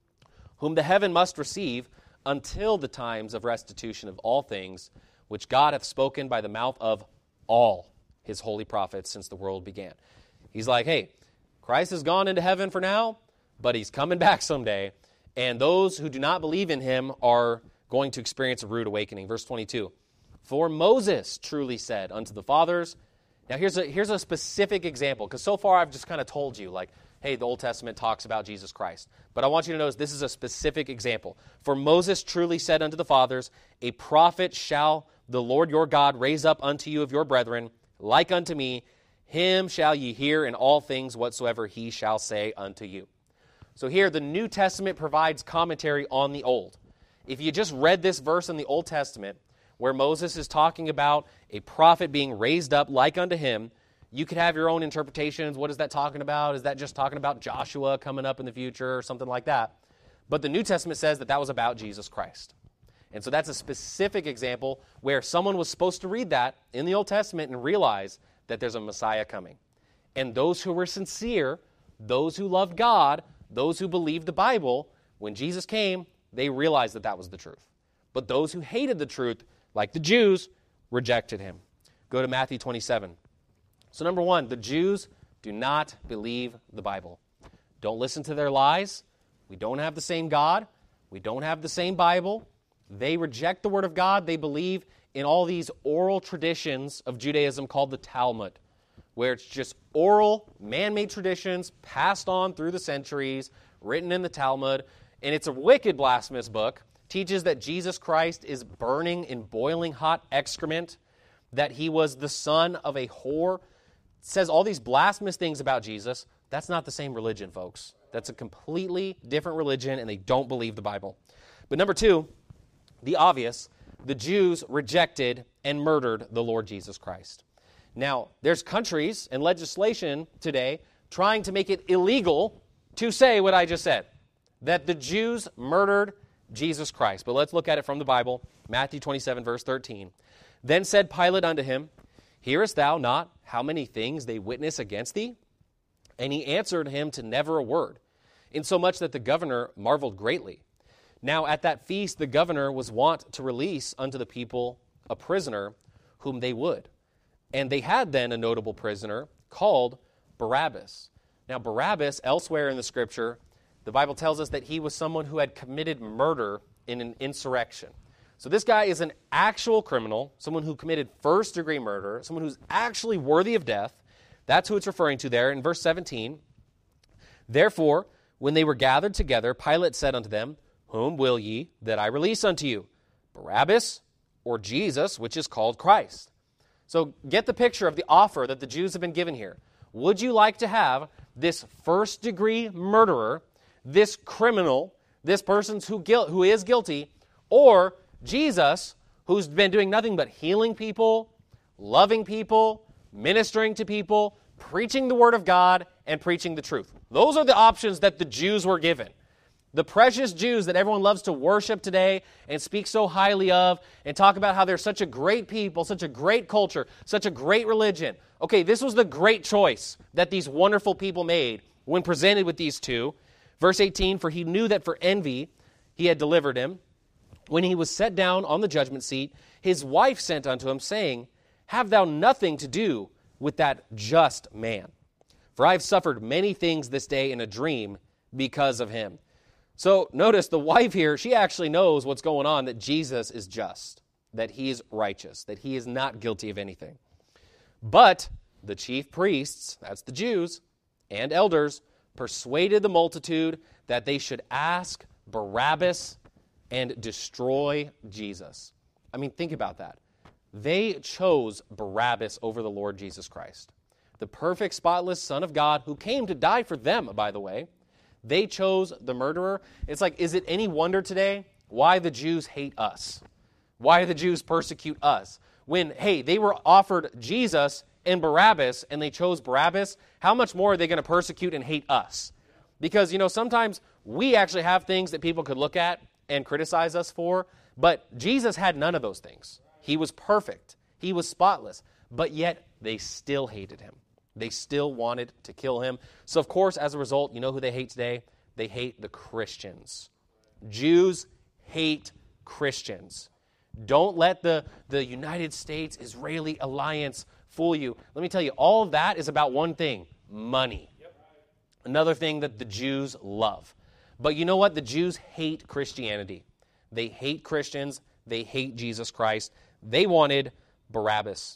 whom the heaven must receive until the times of restitution of all things, which God hath spoken by the mouth of all his holy prophets since the world began. He's like, hey, Christ has gone into heaven for now, but he's coming back someday, and those who do not believe in him are going to experience a rude awakening. Verse 22, for Moses truly said unto the fathers. Now here's a specific example, because so far I've just kind of told you, like, hey, the Old Testament talks about Jesus Christ. But I want you to notice this is a specific example. For Moses truly said unto the fathers, a prophet shall the Lord your God raise up unto you of your brethren, like unto me, him shall ye hear in all things whatsoever he shall say unto you. So here, the New Testament provides commentary on the Old. If you just read this verse in the Old Testament, where Moses is talking about a prophet being raised up like unto him, you could have your own interpretations. What is that talking about? Is that just talking about Joshua coming up in the future or something like that? But the New Testament says that that was about Jesus Christ. And so that's a specific example where someone was supposed to read that in the Old Testament and realize that there's a Messiah coming. And those who were sincere, those who loved God, those who believed the Bible, when Jesus came, they realized that that was the truth. But those who hated the truth, like the Jews, rejected him. Go to Matthew 27. So number one, the Jews do not believe the Bible. Don't listen to their lies. We don't have the same God. We don't have the same Bible. They reject the Word of God. They believe in all these oral traditions of Judaism called the Talmud, where it's just oral, man-made traditions passed on through the centuries, written in the Talmud, and it's a wicked blasphemous book, teaches that Jesus Christ is burning in boiling hot excrement, that he was the son of a whore, says all these blasphemous things about Jesus. That's not the same religion, folks. That's a completely different religion, and they don't believe the Bible. But number two, the obvious, the Jews rejected and murdered the Lord Jesus Christ. Now, there's countries and legislation today trying to make it illegal to say what I just said, that the Jews murdered Jesus Christ. But let's look at it from the Bible, Matthew 27, verse 13. Then said Pilate unto him, Hearest thou not how many things they witness against thee? And he answered him to never a word, insomuch that the governor marveled greatly. Now at that feast the governor was wont to release unto the people a prisoner whom they would. And they had then a notable prisoner called Barabbas. Now Barabbas, elsewhere in the Scripture, the Bible tells us that he was someone who had committed murder in an insurrection. So this guy is an actual criminal, someone who committed first-degree murder, someone who's actually worthy of death. That's who it's referring to there in verse 17. Therefore, when they were gathered together, Pilate said unto them, Whom will ye that I release unto you, Barabbas or Jesus, which is called Christ? So get the picture of the offer that the Jews have been given here. Would you like to have this first-degree murderer, this criminal, this person who is guilty, or Jesus, who's been doing nothing but healing people, loving people, ministering to people, preaching the Word of God, and preaching the truth? Those are the options that the Jews were given. The precious Jews that everyone loves to worship today and speak so highly of and talk about how they're such a great people, such a great culture, such a great religion. Okay, this was the great choice that these wonderful people made when presented with these two. Verse 18, For he knew that for envy he had delivered him. When he was set down on the judgment seat, his wife sent unto him, saying, Have thou nothing to do with that just man? For I have suffered many things this day in a dream because of him. So notice the wife here, she actually knows what's going on, that Jesus is just, that he is righteous, that he is not guilty of anything. But the chief priests, that's the Jews, and elders, persuaded the multitude that they should ask Barabbas and destroy Jesus. I mean, think about that. They chose Barabbas over the Lord Jesus Christ, the perfect, spotless Son of God who came to die for them, by the way. They chose the murderer. It's like, is it any wonder today why the Jews hate us? Why the Jews persecute us? When, hey, they were offered Jesus and Barabbas, and they chose Barabbas, how much more are they going to persecute and hate us? Because, sometimes we actually have things that people could look at and criticize us for, but Jesus had none of those things. He was perfect. He was spotless, but yet they still hated him. They still wanted to kill him. So, of course, as a result, you know who they hate today? They hate the Christians. Jews hate Christians. Don't let the United States-Israeli alliance fool you. Let me tell you, all of that is about one thing, money. Another thing that the Jews love. But you know what? The Jews hate Christianity. They hate Christians. They hate Jesus Christ. They wanted Barabbas.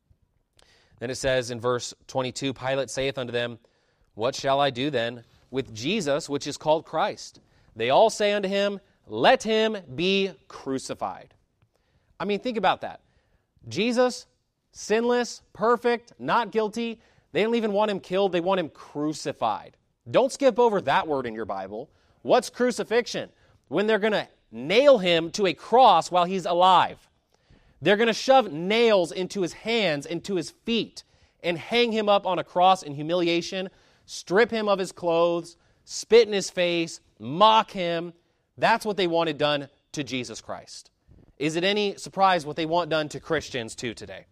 Then it says in verse 22, Pilate saith unto them, What shall I do then with Jesus, which is called Christ? They all say unto him, Let him be crucified. I mean, think about that. Jesus, sinless, perfect, not guilty. They don't even want him killed. They want him crucified. Don't skip over that word in your Bible. What's crucifixion? When they're going to nail him to a cross while he's alive. They're going to shove nails into his hands, into his feet, and hang him up on a cross in humiliation, strip him of his clothes, spit in his face, mock him. That's what they wanted done to Jesus Christ. Is it any surprise what they want done to Christians too today?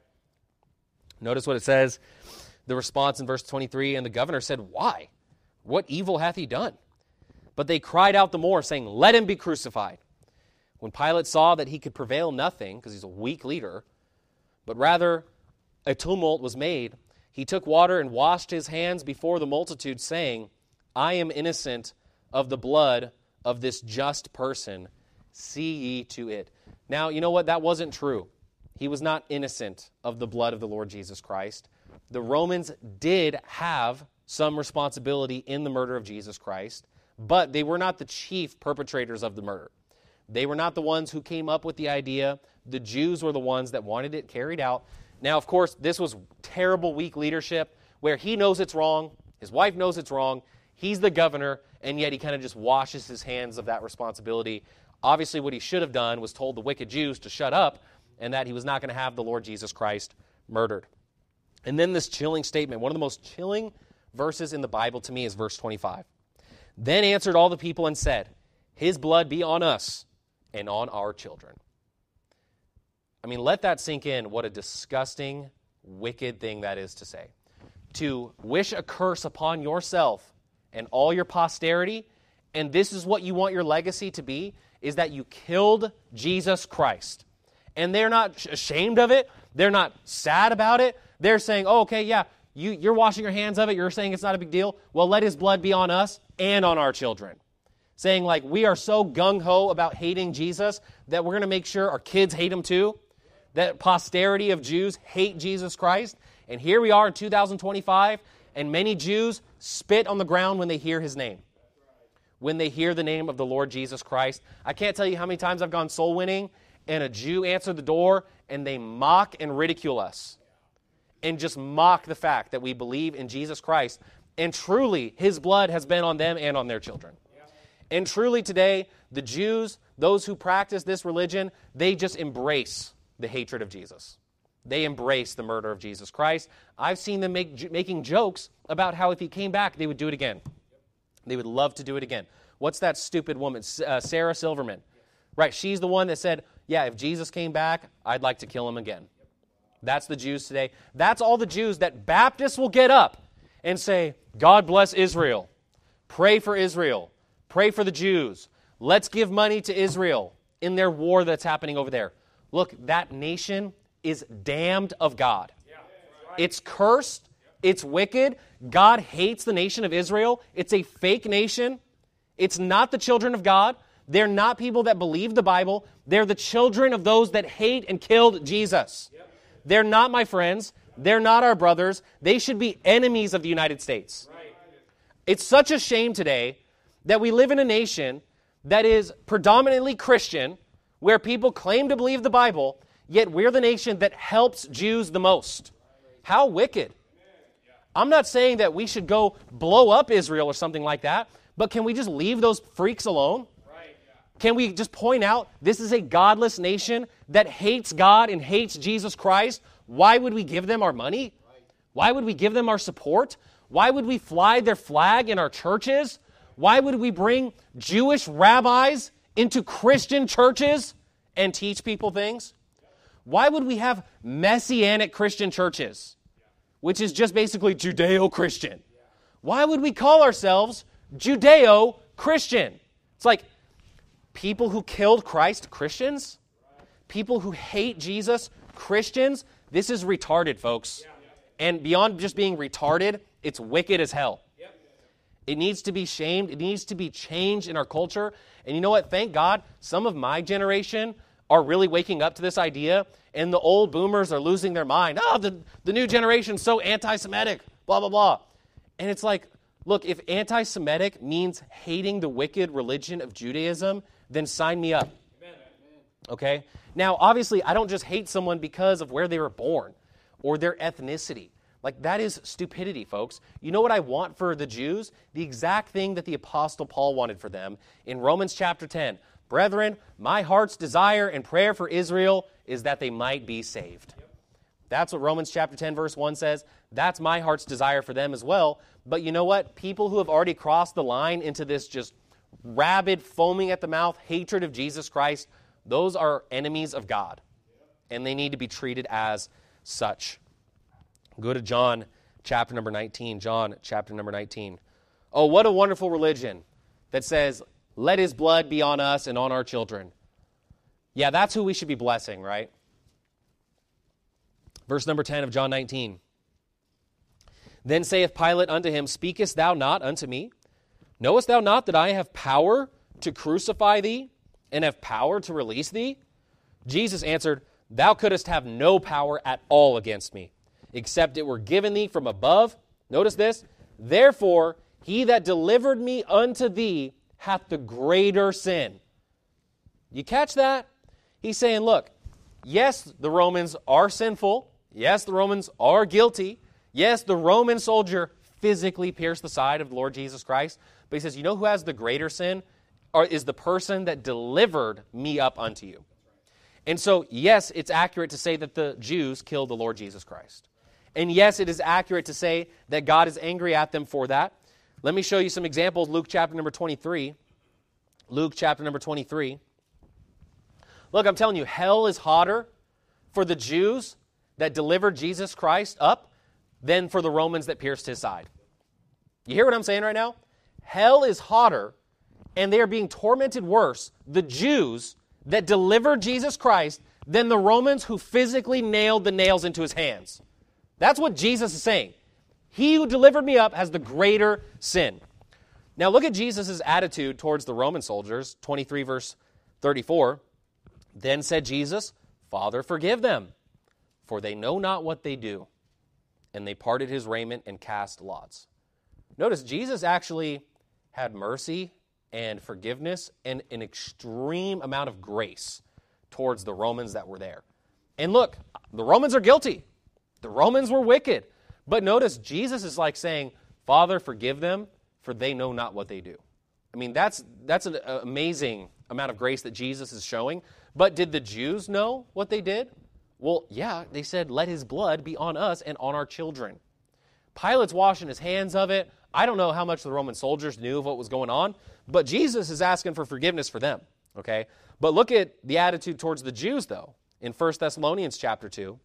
Notice what it says, the response in verse 23, And the governor said, Why? What evil hath he done? But they cried out the more, saying, Let him be crucified. When Pilate saw that he could prevail nothing, because he's a weak leader, but rather a tumult was made, he took water and washed his hands before the multitude, saying, I am innocent of the blood of this just person. See ye to it. Now, you know what? That wasn't true. He was not innocent of the blood of the Lord Jesus Christ. the Romans did have some responsibility in the murder of Jesus Christ, but they were not the chief perpetrators of the murder. They were not the ones who came up with the idea. The Jews were the ones that wanted it carried out. Now, of course, this was terrible, weak leadership where he knows it's wrong, his wife knows it's wrong, he's the governor, and yet he kind of just washes his hands of that responsibility. Obviously, what he should have done was told the wicked Jews to shut up and that he was not going to have the Lord Jesus Christ murdered. And then this chilling statement, one of the most chilling verses in the Bible to me is verse 25. Then answered all the people and said, his blood be on us and on our children. I mean, let that sink in. What a disgusting, wicked thing that is to say. To wish a curse upon yourself and all your posterity, and this is what you want your legacy to be, is that you killed Jesus Christ. And they're not ashamed of it. They're not sad about it. They're saying, oh, okay, yeah, you're washing your hands of it. You're saying it's not a big deal. Well, let his blood be on us and on our children. Saying like, we are so gung-ho about hating Jesus that we're going to make sure our kids hate him too. That posterity of Jews hate Jesus Christ. And here we are in 2025, and many Jews spit on the ground when they hear his name. When they hear the name of the Lord Jesus Christ. I can't tell you how many times I've gone soul winning, and a Jew answered the door, and they mock and ridicule us. And just mock the fact that we believe in Jesus Christ. And truly, his blood has been on them and on their children. And truly today, the Jews, those who practice this religion, they just embrace the hatred of Jesus. They embrace the murder of Jesus Christ. I've seen them making jokes about how if he came back, they would do it again. They would love to do it again. What's that stupid woman, Sarah Silverman? Right, she's the one that said, yeah, if Jesus came back, I'd like to kill him again. That's the Jews today. That's all the Jews that Baptists will get up and say, God bless Israel. Pray for Israel. Pray for the Jews. Let's give money to Israel in their war that's happening over there. Look, that nation is damned of God. It's cursed. It's wicked. God hates the nation of Israel. It's a fake nation. It's not the children of God. They're not people that believe the Bible. They're the children of those that hate and killed Jesus. They're not my friends. They're not our brothers. They should be enemies of the United States. It's such a shame today that we live in a nation that is predominantly Christian, where people claim to believe the Bible, yet we're the nation that helps Jews the most. How wicked. I'm not saying that we should go blow up Israel or something like that, but can we just leave those freaks alone? Can we just point out this is a godless nation that hates God and hates Jesus Christ? Why would we give them our money? Why would we give them our support? Why would we fly their flag in our churches? Why would we bring Jewish rabbis into Christian churches and teach people things? Why would we have Messianic Christian churches, which is just basically Judeo-Christian? Why would we call ourselves Judeo-Christian? It's like people who killed Christ, Christians? People who hate Jesus, Christians? This is retarded, folks. And beyond just being retarded, it's wicked as hell. It needs to be shamed. It needs to be changed in our culture. And you know what? Thank God some of my generation are really waking up to this idea, and the old boomers are losing their mind. Oh, the new generation's so anti-Semitic, blah, blah, blah. And it's like, look, if anti-Semitic means hating the wicked religion of Judaism, then sign me up. Okay? Now, obviously, I don't just hate someone because of where they were born or their ethnicity. Like, that is stupidity, folks. You know what I want for the Jews? The exact thing that the Apostle Paul wanted for them in Romans chapter 10. Brethren, my heart's desire and prayer for Israel is that they might be saved. That's what Romans chapter 10 verse 1 says. That's my heart's desire for them as well. But you know what? People who have already crossed the line into this just rabid, foaming at the mouth hatred of Jesus Christ, those are enemies of God. And they need to be treated as such. Go to John chapter number 19. John chapter number 19. Oh, what a wonderful religion that says, let his blood be on us and on our children. Yeah, that's who we should be blessing, right? Verse number 10 of John 19. Then saith Pilate unto him, speakest thou not unto me? Knowest thou not that I have power to crucify thee and have power to release thee? Jesus answered, thou couldst have no power at all against me, except it were given thee from above. Notice this. Therefore, he that delivered me unto thee hath the greater sin. You catch that? He's saying, look, yes, the Romans are sinful. Yes, the Romans are guilty. Yes, the Roman soldier physically pierced the side of the Lord Jesus Christ. But he says, you know who has the greater sin? Or is the person that delivered me up unto you. And so, yes, it's accurate to say that the Jews killed the Lord Jesus Christ. And yes, it is accurate to say that God is angry at them for that. Let me show you some examples. Luke chapter number 23. Luke chapter number 23. Look, I'm telling you, hell is hotter for the Jews that delivered Jesus Christ up than for the Romans that pierced his side. You hear what I'm saying right now? Hell is hotter, and they are being tormented worse, the Jews that delivered Jesus Christ, than the Romans who physically nailed the nails into his hands. That's what Jesus is saying. He who delivered me up has the greater sin. Now look at Jesus' attitude towards the Roman soldiers, 23 verse 34. Then said Jesus, Father, forgive them, for they know not what they do. And they parted his raiment and cast lots. Notice, Jesus actually had mercy and forgiveness and an extreme amount of grace towards the Romans that were there. And look, the Romans are guilty. The Romans were wicked. But notice, Jesus is like saying, Father, forgive them, for they know not what they do. I mean, that's an amazing amount of grace that Jesus is showing. But did the Jews know what they did? Well, yeah, they said, let his blood be on us and on our children. Pilate's washing his hands of it. I don't know how much the Roman soldiers knew of what was going on, but Jesus is asking for forgiveness for them, okay? But look at the attitude towards the Jews, though, in 1 Thessalonians chapter 2.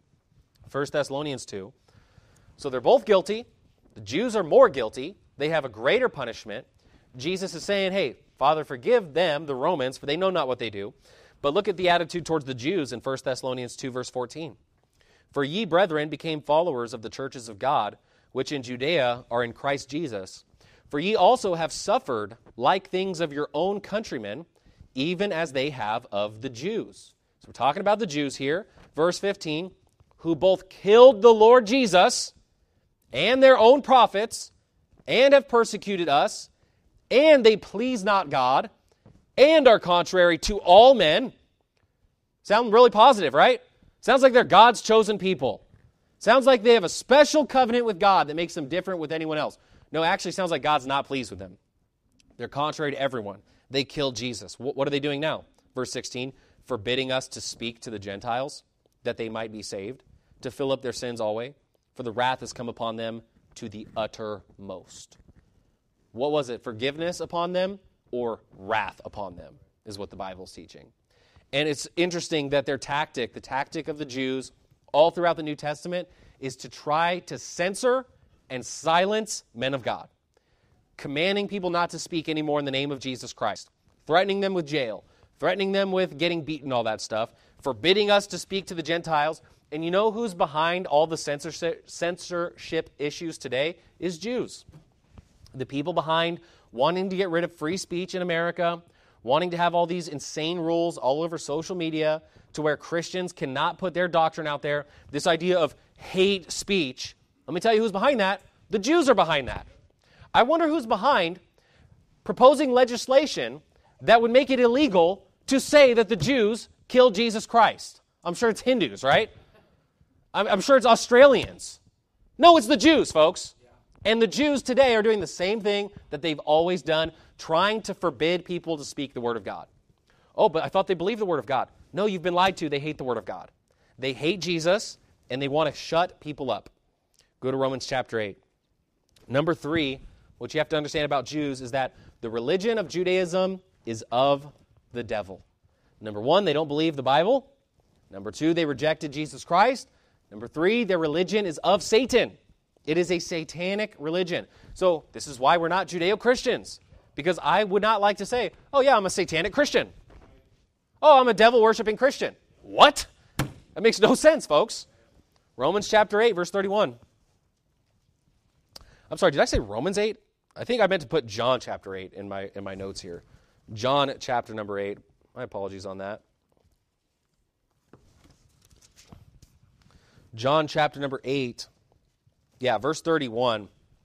1 Thessalonians 2. So they're both guilty. The Jews are more guilty. They have a greater punishment. Jesus is saying, hey, Father, forgive them, the Romans, for they know not what they do. But look at the attitude towards the Jews in 1 Thessalonians 2, verse 14. For ye, brethren, became followers of the churches of God, which in Judea are in Christ Jesus. For ye also have suffered like things of your own countrymen, even as they have of the Jews. So we're talking about the Jews here. Verse 15, who both killed the Lord Jesus and their own prophets, and have persecuted us, and they please not God, and are contrary to all men. Sound really positive, right? Sounds like they're God's chosen people. Sounds like they have a special covenant with God that makes them different with anyone else. No, actually sounds like God's not pleased with them. They're contrary to everyone. They killed Jesus. What are they doing now? Verse 16, forbidding us to speak to the Gentiles, that they might be saved, to fill up their sins always, for the wrath has come upon them to the uttermost. What was it? Forgiveness upon them or wrath upon them is what the Bible is teaching. And it's interesting that their tactic, the tactic of the Jews, all throughout the New Testament, is to try to censor and silence men of God, commanding people not to speak anymore in the name of Jesus Christ, threatening them with jail, threatening them with getting beaten, all that stuff, forbidding us to speak to the Gentiles. And you know who's behind all the censorship issues today? Is Jews. The people behind wanting to get rid of free speech in America, wanting to have all these insane rules all over social media to where Christians cannot put their doctrine out there. This idea of hate speech. Let me tell you who's behind that. The Jews are behind that. I wonder who's behind proposing legislation that would make it illegal to say that the Jews killed Jesus Christ. I'm sure it's Hindus, right? I'm sure it's Australians. No, it's the Jews, folks. And the Jews today are doing the same thing that they've always done, trying to forbid people to speak the Word of God. Oh, but I thought they believed the Word of God. No, you've been lied to. They hate the Word of God. They hate Jesus, and they want to shut people up. Go to Romans chapter 8. Number 3, what you have to understand about Jews is that the religion of Judaism is of the devil. Number 1, they don't believe the Bible. Number 2, they rejected Jesus Christ. Number 3, their religion is of Satan. It is a satanic religion. So this is why we're not Judeo-Christians. Because I would not like to say, oh yeah, I'm a satanic Christian. Oh, I'm a devil-worshiping Christian. What? That makes no sense, folks. Romans chapter 8, verse 31. I'm sorry, did I say Romans 8? I think I meant to put John chapter 8 in my notes here. John chapter number 8. My apologies on that. John chapter number 8, Yeah, verse 31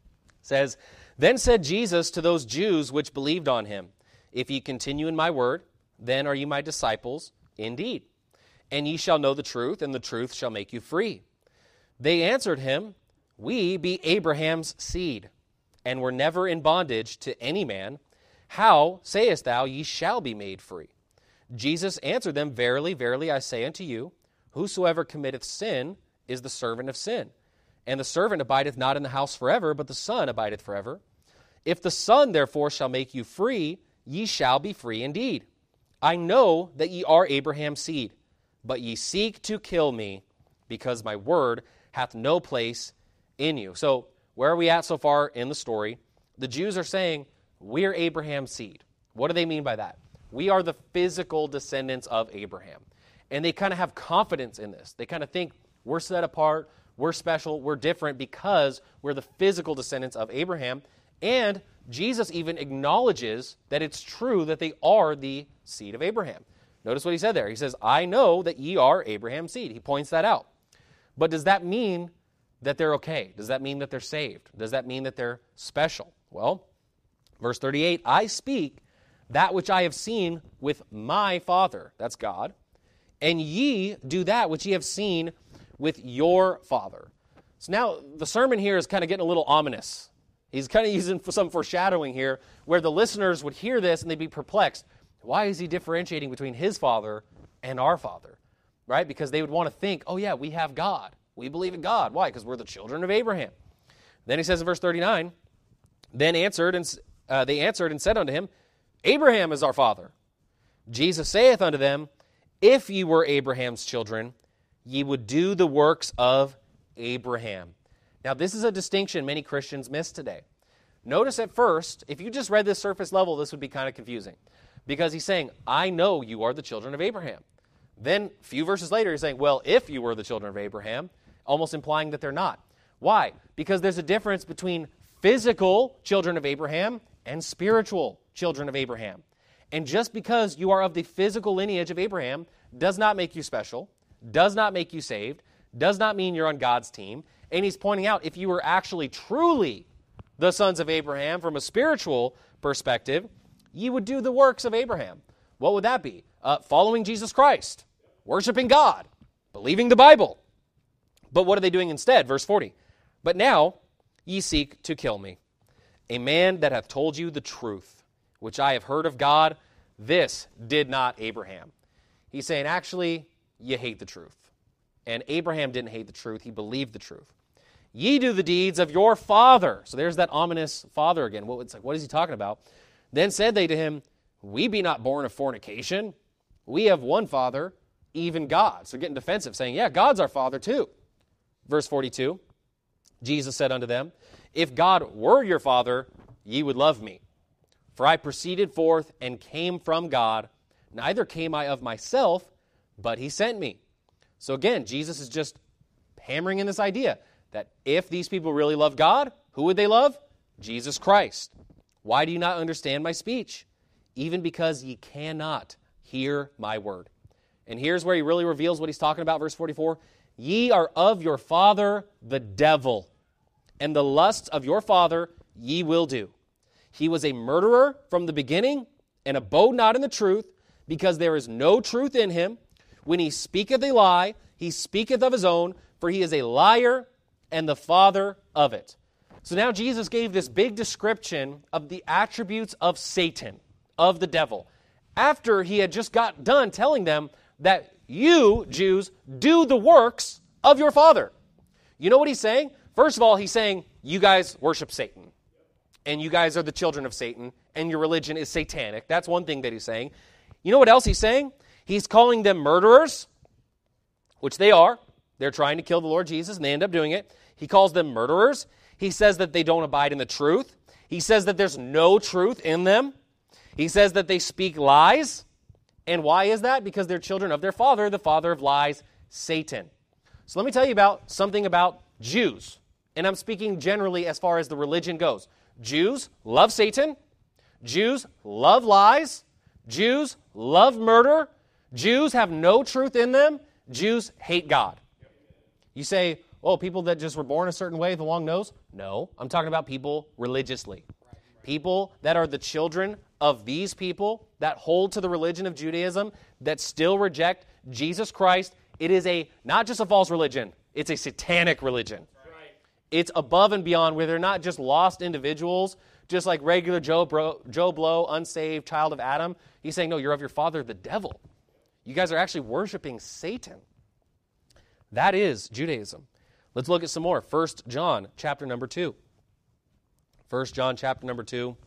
says, Then said Jesus to those Jews which believed on him, If ye continue in my word, then are ye my disciples indeed. And ye shall know the truth, and the truth shall make you free. They answered him, We be Abraham's seed, and were never in bondage to any man. How sayest thou, ye shall be made free? Jesus answered them, Verily, verily, I say unto you, whosoever committeth sin is the servant of sin. And the servant abideth not in the house forever, but the Son abideth forever. If the Son therefore shall make you free, ye shall be free indeed. I know that ye are Abraham's seed, but ye seek to kill me, because my word hath no place in you. So, where are we at so far in the story? The Jews are saying, we're Abraham's seed. What do they mean by that? We are the physical descendants of Abraham. And they kind of have confidence in this. They kind of think we're set apart, we're special, we're different because we're the physical descendants of Abraham. And Jesus even acknowledges that it's true that they are the seed of Abraham. Notice what he said there. He says, I know that ye are Abraham's seed. He points that out. But does that mean that they're okay? Does that mean that they're saved? Does that mean that they're special? Well, verse 38, I speak that which I have seen with my Father, that's God, and ye do that which ye have seen with your father. So now the sermon here is kind of getting a little ominous. He's kind of using some foreshadowing here where the listeners would hear this and they'd be perplexed. Why is he differentiating between his father and our father? Right? Because they would want to think, oh yeah, we have God. We believe in God. Why? Because we're the children of Abraham. Then he says in verse 39, Then they answered and said unto him, Abraham is our father. Jesus saith unto them, If ye were Abraham's children, ye would do the works of Abraham. Now, this is a distinction many Christians miss today. Notice at first, if you just read this surface level, this would be kind of confusing. Because he's saying, I know you are the children of Abraham. Then, a few verses later, he's saying, well, if you were the children of Abraham, almost implying that they're not. Why? Because there's a difference between physical children of Abraham and spiritual children of Abraham. And just because you are of the physical lineage of Abraham does not make you special, does not make you saved, does not mean you're on God's team. And he's pointing out, if you were actually truly the sons of Abraham from a spiritual perspective, ye would do the works of Abraham. What would that be? Following Jesus Christ, worshiping God, believing the Bible. But what are they doing instead? Verse 40, But now ye seek to kill me, a man that hath told you the truth, which I have heard of God, this did not Abraham. He's saying, actually, you hate the truth. And Abraham didn't hate the truth. He believed the truth. Ye do the deeds of your father. So there's that ominous father again. What is he talking about? Then said they to him, We be not born of fornication. We have one Father, even God. So getting defensive, saying, yeah, God's our Father too. Verse 42, Jesus said unto them, If God were your Father, ye would love me. For I proceeded forth and came from God. Neither came I of myself, but he sent me. So again, Jesus is just hammering in this idea that if these people really love God, who would they love? Jesus Christ. Why do you not understand my speech? Even because ye cannot hear my word. And here's where he really reveals what he's talking about, verse 44. Ye are of your father the devil, and the lusts of your father ye will do. He was a murderer from the beginning, and abode not in the truth, because there is no truth in him. When he speaketh a lie, he speaketh of his own, for he is a liar and the father of it. So now Jesus gave this big description of the attributes of Satan, of the devil, after he had just got done telling them that you, Jews, do the works of your father. You know what he's saying? First of all, he's saying, you guys worship Satan, and you guys are the children of Satan, and your religion is satanic. That's one thing that he's saying. You know what else he's saying? He's calling them murderers, which they are. They're trying to kill the Lord Jesus, and they end up doing it. He calls them murderers. He says that they don't abide in the truth. He says that there's no truth in them. He says that they speak lies. And why is that? Because they're children of their father, the father of lies, Satan. So let me tell you about something about Jews. And I'm speaking generally as far as the religion goes. Jews love Satan. Jews love lies. Jews love murder. Jews have no truth in them. Jews hate God. You say, Oh, people that just were born a certain way with a long nose? No, I'm talking about people religiously. People that are the children of these people that hold to the religion of Judaism, that still reject Jesus Christ. It is not just a false religion, it's a satanic religion. It's above and beyond, where they're not just lost individuals, just like regular Joe Blow, unsaved child of Adam. He's saying, no, you're of your father, the devil. You guys are actually worshiping Satan. That is Judaism. Let's look at some more. 1 John chapter number 2. 1 John chapter number 2.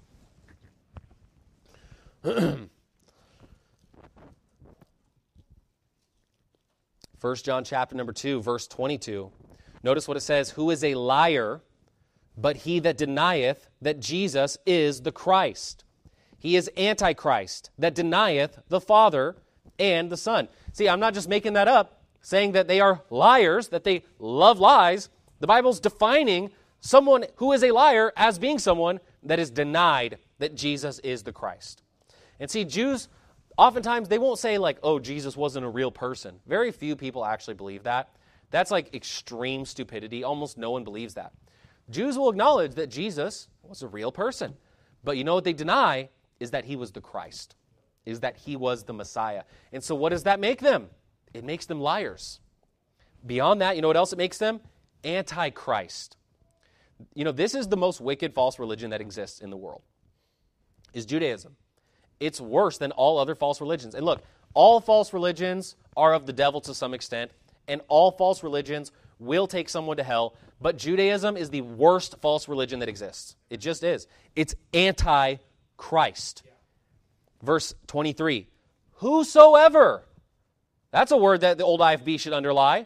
1 John chapter number 2, verse 22. Notice what it says, who is a liar, but he that denieth that Jesus is the Christ. He is Antichrist, that denieth the Father and the Son. See, I'm not just making that up, saying that they are liars, that they love lies. The Bible's defining someone who is a liar as being someone that is denied that Jesus is the Christ. And see, Jews, oftentimes, they won't say like, oh, Jesus wasn't a real person. Very few people actually believe that. That's like extreme stupidity. Almost no one believes that. Jews will acknowledge that Jesus was a real person. But you know what they deny is that he was the Christ, is that he was the Messiah. And so what does that make them? It makes them liars. Beyond that, you know what else it makes them? Antichrist. You know, this is the most wicked false religion that exists in the world, is Judaism. It's worse than all other false religions. And look, all false religions are of the devil to some extent, and all false religions will take someone to hell, but Judaism is the worst false religion that exists. It just is. It's anti-Christ. Verse 23, whosoever, that's a word that the old IFB should underline.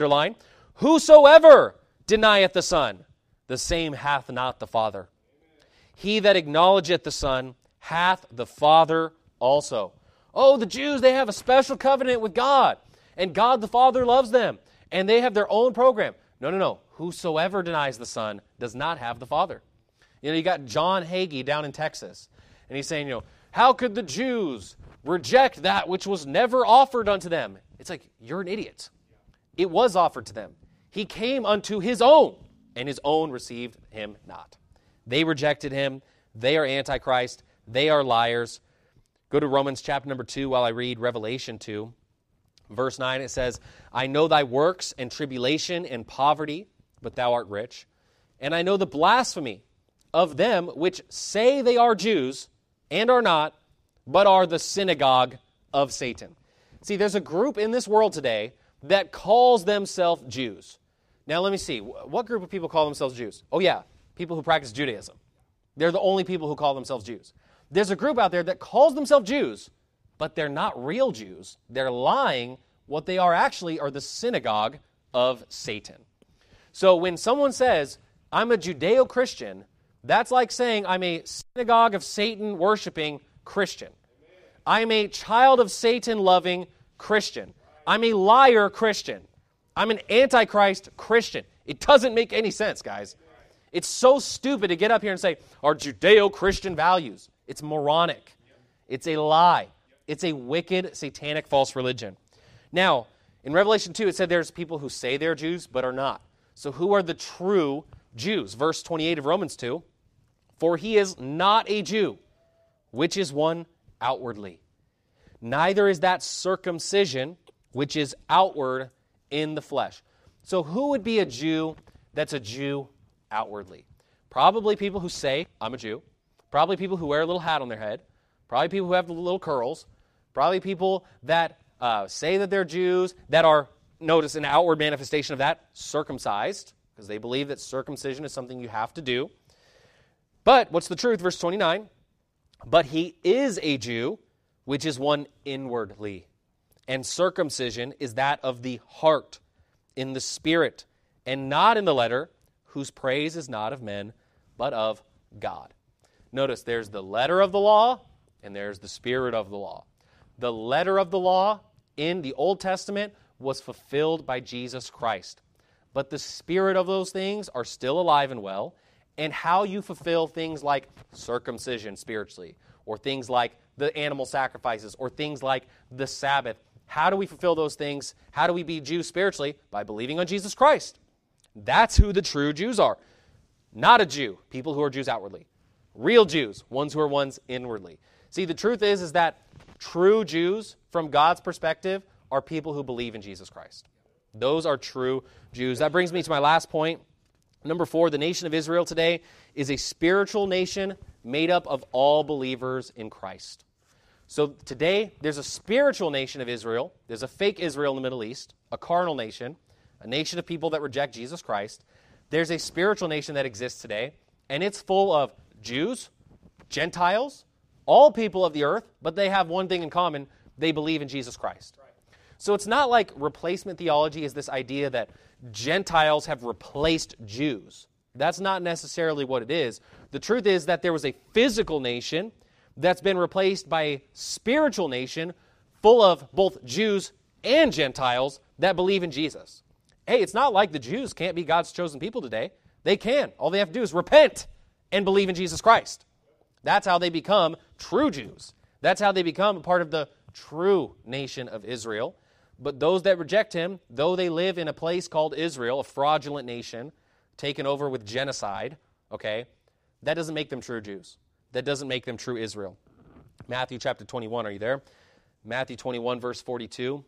Whosoever denieth the Son, the same hath not the Father. He that acknowledgeth the Son hath the Father also. Oh, the Jews, they have a special covenant with God, and God the Father loves them, and they have their own program. No. Whosoever denies the Son does not have the Father. You know, you got John Hagee down in Texas, and he's saying, how could the Jews reject that which was never offered unto them? It's like, you're an idiot. It was offered to them. He came unto his own, and his own received him not. They rejected him. They are Antichrist. They are liars. Go to Romans chapter number 2 while I read Revelation 2. Verse 9, it says, I know thy works and tribulation and poverty, but thou art rich. And I know the blasphemy of them which say they are Jews and are not, but are the synagogue of Satan. See, there's a group in this world today that calls themselves Jews. Now, let me see. What group of people call themselves Jews? Oh, yeah, people who practice Judaism. They're the only people who call themselves Jews. There's a group out there that calls themselves Jews, but they're not real Jews. They're lying. What they are actually are the synagogue of Satan. So when someone says, I'm a Judeo-Christian, that's like saying I'm a synagogue of Satan worshiping Christian. I'm a child of Satan loving Christian. I'm a liar Christian. I'm an Antichrist Christian. It doesn't make any sense, guys. It's so stupid to get up here and say, our Judeo-Christian values. It's moronic. It's a lie. It's a wicked, satanic, false religion. Now, in Revelation 2, it said there's people who say they're Jews but are not. So who are the true Jews? Verse 28 of Romans 2, for he is not a Jew, which is one outwardly. Neither is that circumcision, which is outward in the flesh. So who would be a Jew that's a Jew outwardly? Probably people who say, I'm a Jew. Probably people who wear a little hat on their head. Probably people who have the little curls. Probably people that say that they're Jews, that are, notice an outward manifestation of that, circumcised, because they believe that circumcision is something you have to do. But what's the truth? Verse 29, but he is a Jew, which is one inwardly. And circumcision is that of the heart, in the spirit, and not in the letter, whose praise is not of men, but of God. Notice there's the letter of the law, and there's the spirit of the law. The letter of the law in the Old Testament was fulfilled by Jesus Christ. But the spirit of those things are still alive and well, and how you fulfill things like circumcision spiritually, or things like the animal sacrifices, or things like the Sabbath. How do we fulfill those things? How do we be Jews spiritually? By believing on Jesus Christ. That's who the true Jews are. Not a Jew, people who are Jews outwardly. Real Jews, ones who are ones inwardly. See, the truth is that true Jews, from God's perspective, are people who believe in Jesus Christ. Those are true Jews. That brings me to my last point. Number 4, the nation of Israel today is a spiritual nation made up of all believers in Christ. So today, there's a spiritual nation of Israel. There's a fake Israel in the Middle East, a carnal nation, a nation of people that reject Jesus Christ. There's a spiritual nation that exists today, and it's full of Jews, Gentiles, all people of the earth, but they have one thing in common. They believe in Jesus Christ. So it's not like replacement theology is this idea that Gentiles have replaced Jews. That's not necessarily what it is. The truth is that there was a physical nation that's been replaced by a spiritual nation full of both Jews and Gentiles that believe in Jesus. Hey, it's not like the Jews can't be God's chosen people today. They can. All they have to do is repent and believe in Jesus Christ. That's how they become true Jews. That's how they become a part of the true nation of Israel. But those that reject him, though they live in a place called Israel, a fraudulent nation, taken over with genocide, okay, that doesn't make them true Jews. That doesn't make them true Israel. Matthew chapter 21, are you there? Matthew 21, verse 42.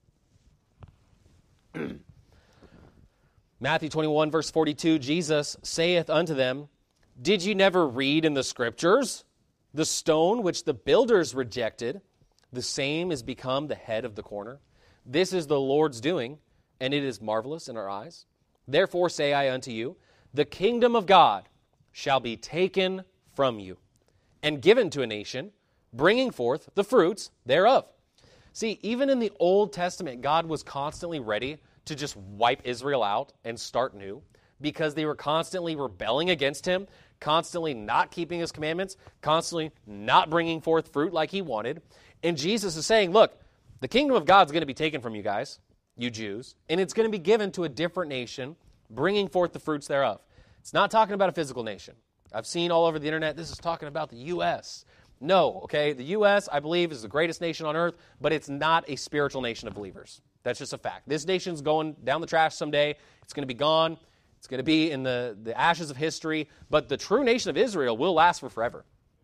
Matthew 21, verse 42, Jesus saith unto them, Did ye never read in the Scriptures, the stone which the builders rejected, the same is become the head of the corner? This is the Lord's doing, and it is marvelous in our eyes. Therefore say I unto you, the kingdom of God shall be taken from you, and given to a nation, bringing forth the fruits thereof. See, even in the Old Testament, God was constantly ready to just wipe Israel out and start new, because they were constantly rebelling against him, constantly not keeping his commandments, constantly not bringing forth fruit like he wanted. And Jesus is saying, look, the kingdom of God's going to be taken from you guys, you Jews, and it's going to be given to a different nation, bringing forth the fruits thereof. It's not talking about a physical nation. I've seen all over the internet, this is talking about the U.S. No, okay, the U.S., I believe, is the greatest nation on earth, but it's not a spiritual nation of believers. That's just a fact. This nation's going down the trash someday. It's going to be gone. It's going to be in the ashes of history. But the true nation of Israel will last for forever.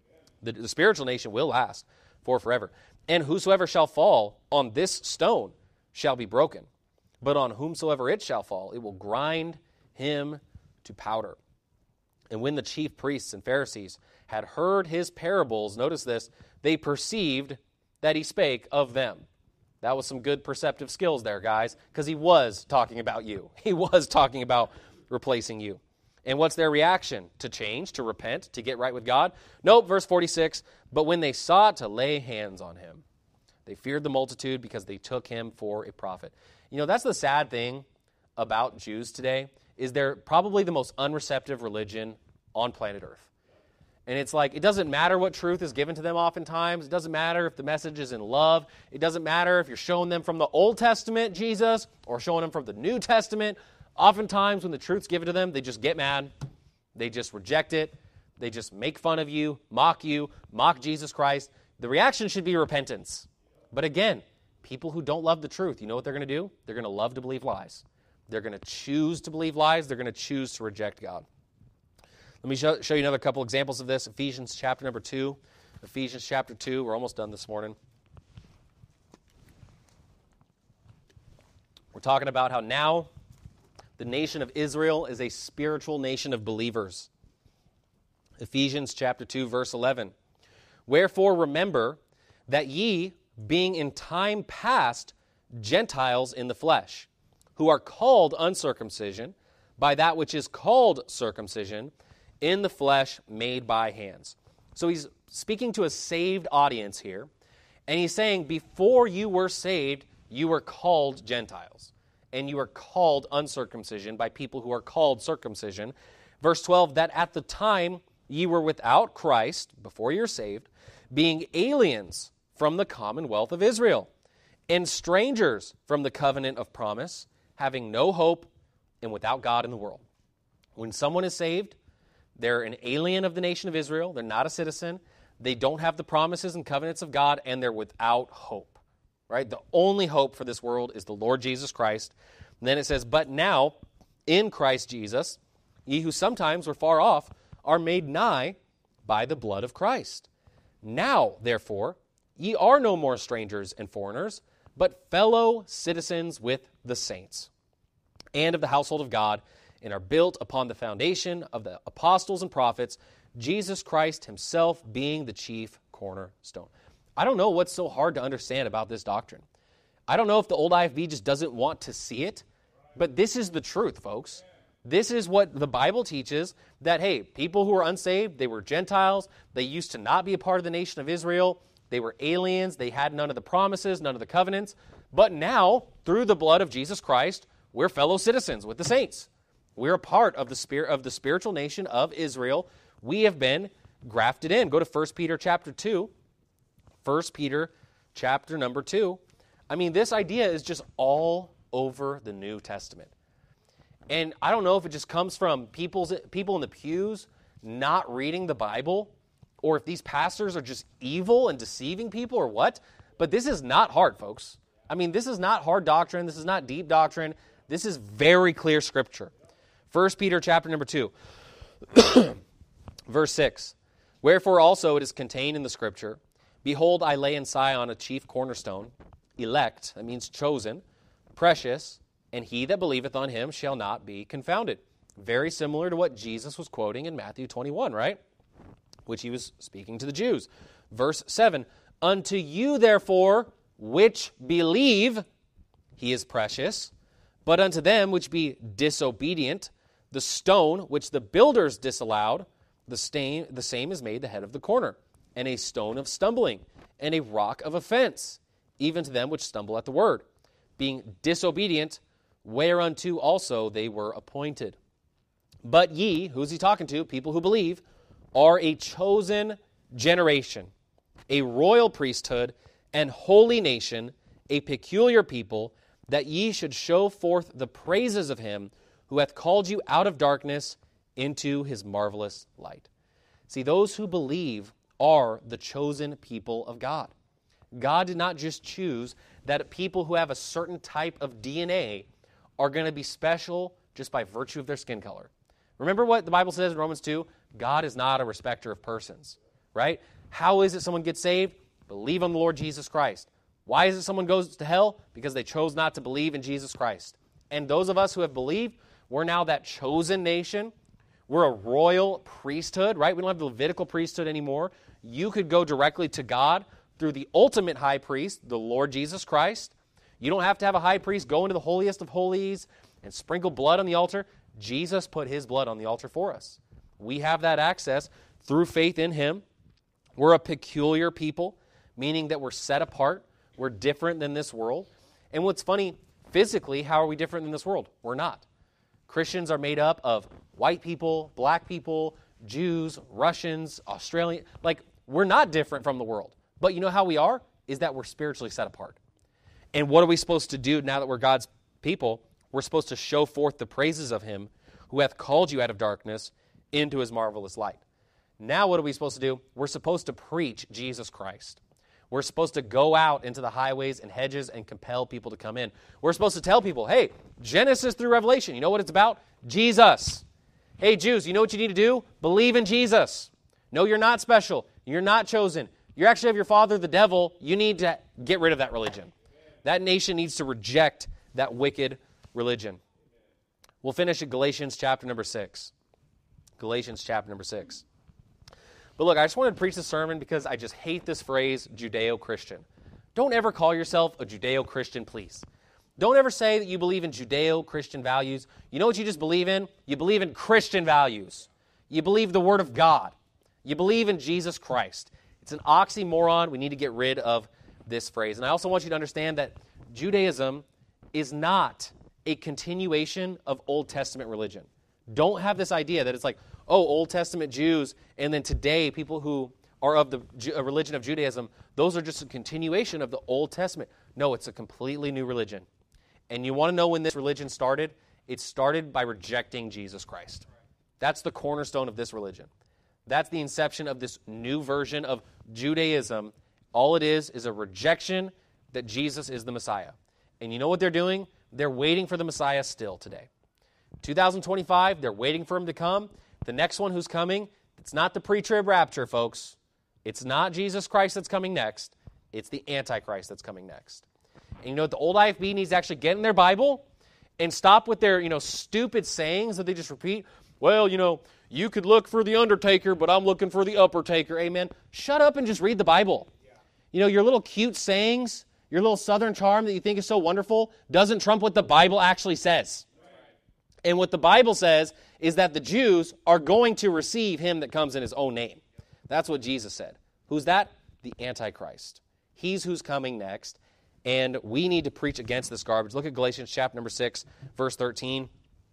The spiritual nation will last for forever. And whosoever shall fall on this stone shall be broken. But on whomsoever it shall fall, it will grind him to powder. And when the chief priests and Pharisees had heard his parables, notice this, they perceived that he spake of them. That was some good perceptive skills there, guys, because he was talking about you. He was talking about replacing you. And what's their reaction? To change, to repent, to get right with God? Nope, verse 46, but when they sought to lay hands on him, they feared the multitude because they took him for a prophet. You know, that's the sad thing about Jews today, is they're probably the most unreceptive religion on planet Earth. And it's like, it doesn't matter what truth is given to them oftentimes. It doesn't matter if the message is in love. It doesn't matter if you're showing them from the Old Testament, Jesus, or showing them from the New Testament. Oftentimes, when the truth's given to them, they just get mad. They just reject it. They just make fun of you, mock Jesus Christ. The reaction should be repentance. But again, people who don't love the truth, you know what they're going to do? They're going to love to believe lies. They're going to choose to believe lies. They're going to choose to reject God. Let me show you another couple examples of this. Ephesians chapter number 2. Ephesians chapter 2. We're almost done this morning. We're talking about how now the nation of Israel is a spiritual nation of believers. Ephesians chapter 2, verse 11. Wherefore remember that ye, being in time past Gentiles in the flesh, who are called uncircumcision by that which is called circumcision, in the flesh made by hands. So he's speaking to a saved audience here, and he's saying before you were saved, you were called Gentiles, and you are called uncircumcision by people who are called circumcision. Verse 12, that at the time ye were without Christ, before you're saved, being aliens from the commonwealth of Israel, and strangers from the covenant of promise, having no hope and without God in the world. When someone is saved, they're an alien of the nation of Israel. They're not a citizen. They don't have the promises and covenants of God, and they're without hope. Right? The only hope for this world is the Lord Jesus Christ. And then it says, but now in Christ Jesus, ye who sometimes were far off are made nigh by the blood of Christ. Now, therefore, ye are no more strangers and foreigners, but fellow citizens with the saints, and of the household of God, and are built upon the foundation of the apostles and prophets, Jesus Christ himself being the chief cornerstone. I don't know what's so hard to understand about this doctrine. I don't know if the old IFB just doesn't want to see it, but this is the truth, folks. This is what the Bible teaches, that, hey, people who are unsaved, they were Gentiles, they used to not be a part of the nation of Israel, they were aliens, they had none of the promises, none of the covenants, but now, through the blood of Jesus Christ, we're fellow citizens with the saints. We're a part of the spiritual nation of Israel. We have been grafted in. Go to 1 Peter chapter 2. 1 Peter chapter number 2. I mean, this idea is just all over the New Testament. And I don't know if it just comes from people in the pews not reading the Bible, or if these pastors are just evil and deceiving people, or what. But this is not hard, folks. I mean, this is not hard doctrine. This is not deep doctrine. This is very clear Scripture. 1 Peter chapter number 2, verse 6. Wherefore also it is contained in the Scripture, Behold, I lay in Sion a chief cornerstone, elect, that means chosen, precious, and he that believeth on him shall not be confounded. Very similar to what Jesus was quoting in Matthew 21, right? Which he was speaking to the Jews. Verse 7, Unto you therefore which believe, he is precious, but unto them which be disobedient, the stone which the builders disallowed, the same is made the head of the corner, and a stone of stumbling, and a rock of offense, even to them which stumble at the word, being disobedient, whereunto also they were appointed. But ye, who's he talking to? People who believe, are a chosen generation, a royal priesthood, and holy nation, a peculiar people, that ye should show forth the praises of him who hath called you out of darkness into his marvelous light. See, those who believe are the chosen people of God. God did not just choose that people who have a certain type of DNA are going to be special just by virtue of their skin color. Remember what the Bible says in Romans 2? God is not a respecter of persons, right? How is it someone gets saved? Believe on the Lord Jesus Christ. Why is it someone goes to hell? Because they chose not to believe in Jesus Christ. And those of us who have believed, we're now that chosen nation. We're a royal priesthood, right? We don't have the Levitical priesthood anymore. You could go directly to God through the ultimate high priest, the Lord Jesus Christ. You don't have to have a high priest go into the holiest of holies and sprinkle blood on the altar. Jesus put his blood on the altar for us. We have that access through faith in him. We're a peculiar people, meaning that we're set apart. We're different than this world. And what's funny, physically, how are we different than this world? We're not. Christians are made up of white people, black people, Jews, Russians, Australian. Like, we're not different from the world. But you know how we are? Is that we're spiritually set apart. And what are we supposed to do now that we're God's people? We're supposed to show forth the praises of him who hath called you out of darkness into his marvelous light. Now what are we supposed to do? We're supposed to preach Jesus Christ. We're supposed to go out into the highways and hedges and compel people to come in. We're supposed to tell people, hey, Genesis through Revelation, you know what it's about? Jesus. Hey, Jews, you know what you need to do? Believe in Jesus. No, you're not special. You're not chosen. You actually have your father, the devil. You need to get rid of that religion. That nation needs to reject that wicked religion. We'll finish at Galatians chapter number 6. Galatians chapter number 6. But look, I just wanted to preach this sermon because I just hate this phrase, Judeo-Christian. Don't ever call yourself a Judeo-Christian, please. Don't ever say that you believe in Judeo-Christian values. You know what you just believe in? You believe in Christian values. You believe the Word of God. You believe in Jesus Christ. It's an oxymoron. We need to get rid of this phrase. And I also want you to understand that Judaism is not a continuation of Old Testament religion. Don't have this idea that it's like, oh, Old Testament Jews, and then today people who are of the religion of Judaism, those are just a continuation of the Old Testament. No, it's a completely new religion. And you want to know when this religion started? It started by rejecting Jesus Christ. That's the cornerstone of this religion. That's the inception of this new version of Judaism. All it is a rejection that Jesus is the Messiah. And you know what they're doing? They're waiting for the Messiah still today. 2025, they're waiting for him to come. The next one who's coming, it's not the pre-trib rapture, folks. It's not Jesus Christ that's coming next. It's the Antichrist that's coming next. And you know what the old IFB needs to actually get in their Bible and stop with their, stupid sayings that they just repeat. Well, you could look for the undertaker, but I'm looking for the upper taker. Amen. Shut up and just read the Bible. Your little cute sayings, your little southern charm that you think is so wonderful doesn't trump what the Bible actually says. And what the Bible says is that the Jews are going to receive him that comes in his own name. That's what Jesus said. Who's that? The Antichrist. He's who's coming next. And we need to preach against this garbage. Look at Galatians chapter number 6, verse 13.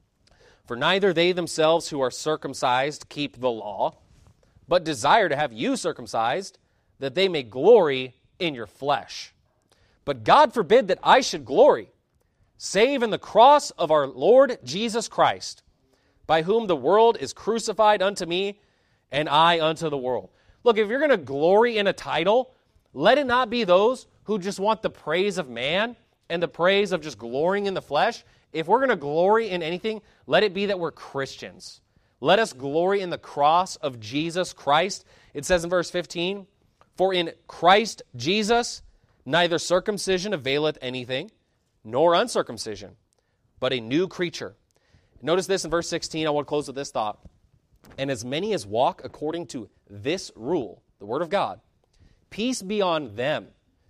For neither they themselves who are circumcised keep the law, but desire to have you circumcised, that they may glory in your flesh. But God forbid that I should glory, save in the cross of our Lord Jesus Christ, by whom the world is crucified unto me, and I unto the world. Look, if you're going to glory in a title, let it not be those who just want the praise of man and the praise of just glorying in the flesh. If we're going to glory in anything, let it be that we're Christians. Let us glory in the cross of Jesus Christ. It says in verse 15, for in Christ Jesus neither circumcision availeth anything, nor uncircumcision, but a new creature. Notice this in verse 16. I want to close with this thought. And as many as walk according to this rule, the word of God, peace be on them,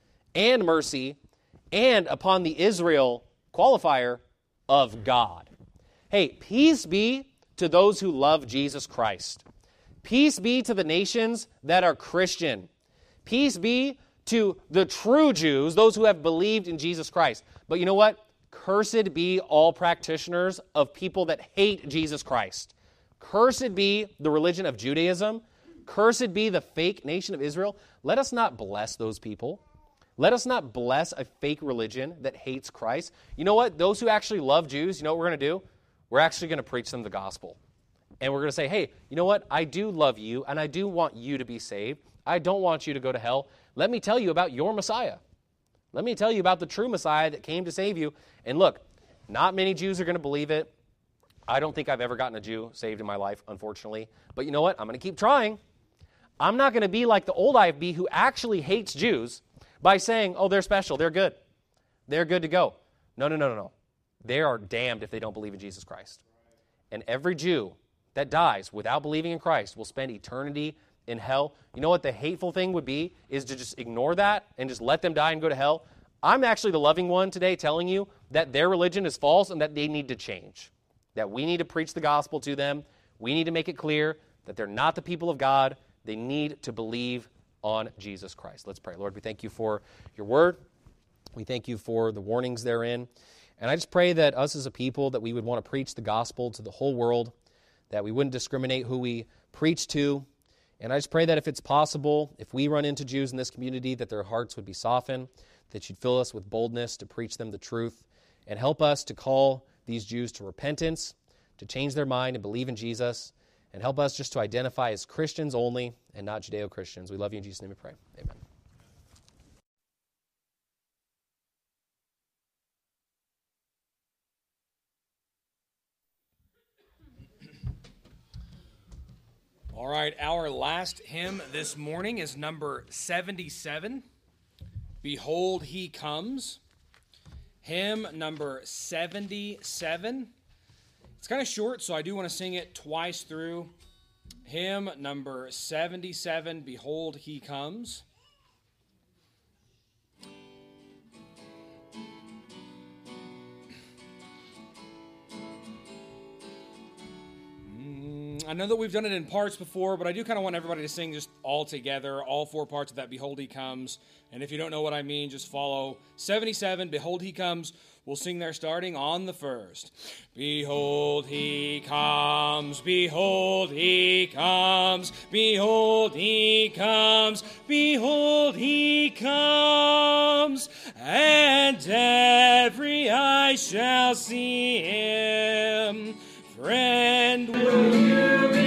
and mercy, and upon the Israel, qualifier, of God. Hey, peace be to those who love Jesus Christ. Peace be to the nations that are Christian. Peace be to the true Jews, those who have believed in Jesus Christ. But you know what? Cursed be all practitioners of people that hate Jesus Christ. Cursed be the religion of Judaism. Cursed be the fake nation of Israel. Let us not bless those people. Let us not bless a fake religion that hates Christ. You know what? Those who actually love Jews, you know what we're going to do? We're actually going to preach them the gospel. And we're going to say, hey, you know what? I do love you, and I do want you to be saved. I don't want you to go to hell. Let me tell you about your Messiah. Let me tell you about the true Messiah that came to save you. And look, not many Jews are going to believe it. I don't think I've ever gotten a Jew saved in my life, unfortunately. But you know what? I'm going to keep trying. I'm not going to be like the old IFB who actually hates Jews by saying, oh, they're special, they're good. They're good to go. No. They are damned if they don't believe in Jesus Christ. And every Jew that dies without believing in Christ will spend eternity in hell. You know what the hateful thing would be? Is to just ignore that and just let them die and go to hell. I'm actually the loving one today telling you that their religion is false and that they need to change. That we need to preach the gospel to them. We need to make it clear that they're not the people of God. They need to believe on Jesus Christ. Let's pray. Lord, we thank you for your word. We thank you for the warnings therein. And I just pray that us as a people, that we would want to preach the gospel to the whole world, that we wouldn't discriminate who we preach to. And I just pray that if it's possible, if we run into Jews in this community, that their hearts would be softened, that you'd fill us with boldness to preach them the truth, and help us to call these Jews to repentance, to change their mind and believe in Jesus, and help us just to identify as Christians only and not Judeo-Christians. We love you in Jesus' name we pray. Amen. All right, our last hymn this morning is number 77, Behold, He Comes. Hymn number 77. It's kind of short, so I do want to sing it twice through. Hymn number 77, Behold, He Comes. I know that we've done it in parts before, but I do kind of want everybody to sing just all together, all four parts of that Behold He Comes. And if you don't know what I mean, just follow 77, Behold He Comes. We'll sing there starting on the first. Behold He comes, behold He comes, behold He comes, behold He comes, and every eye shall see Him. Friend, will you be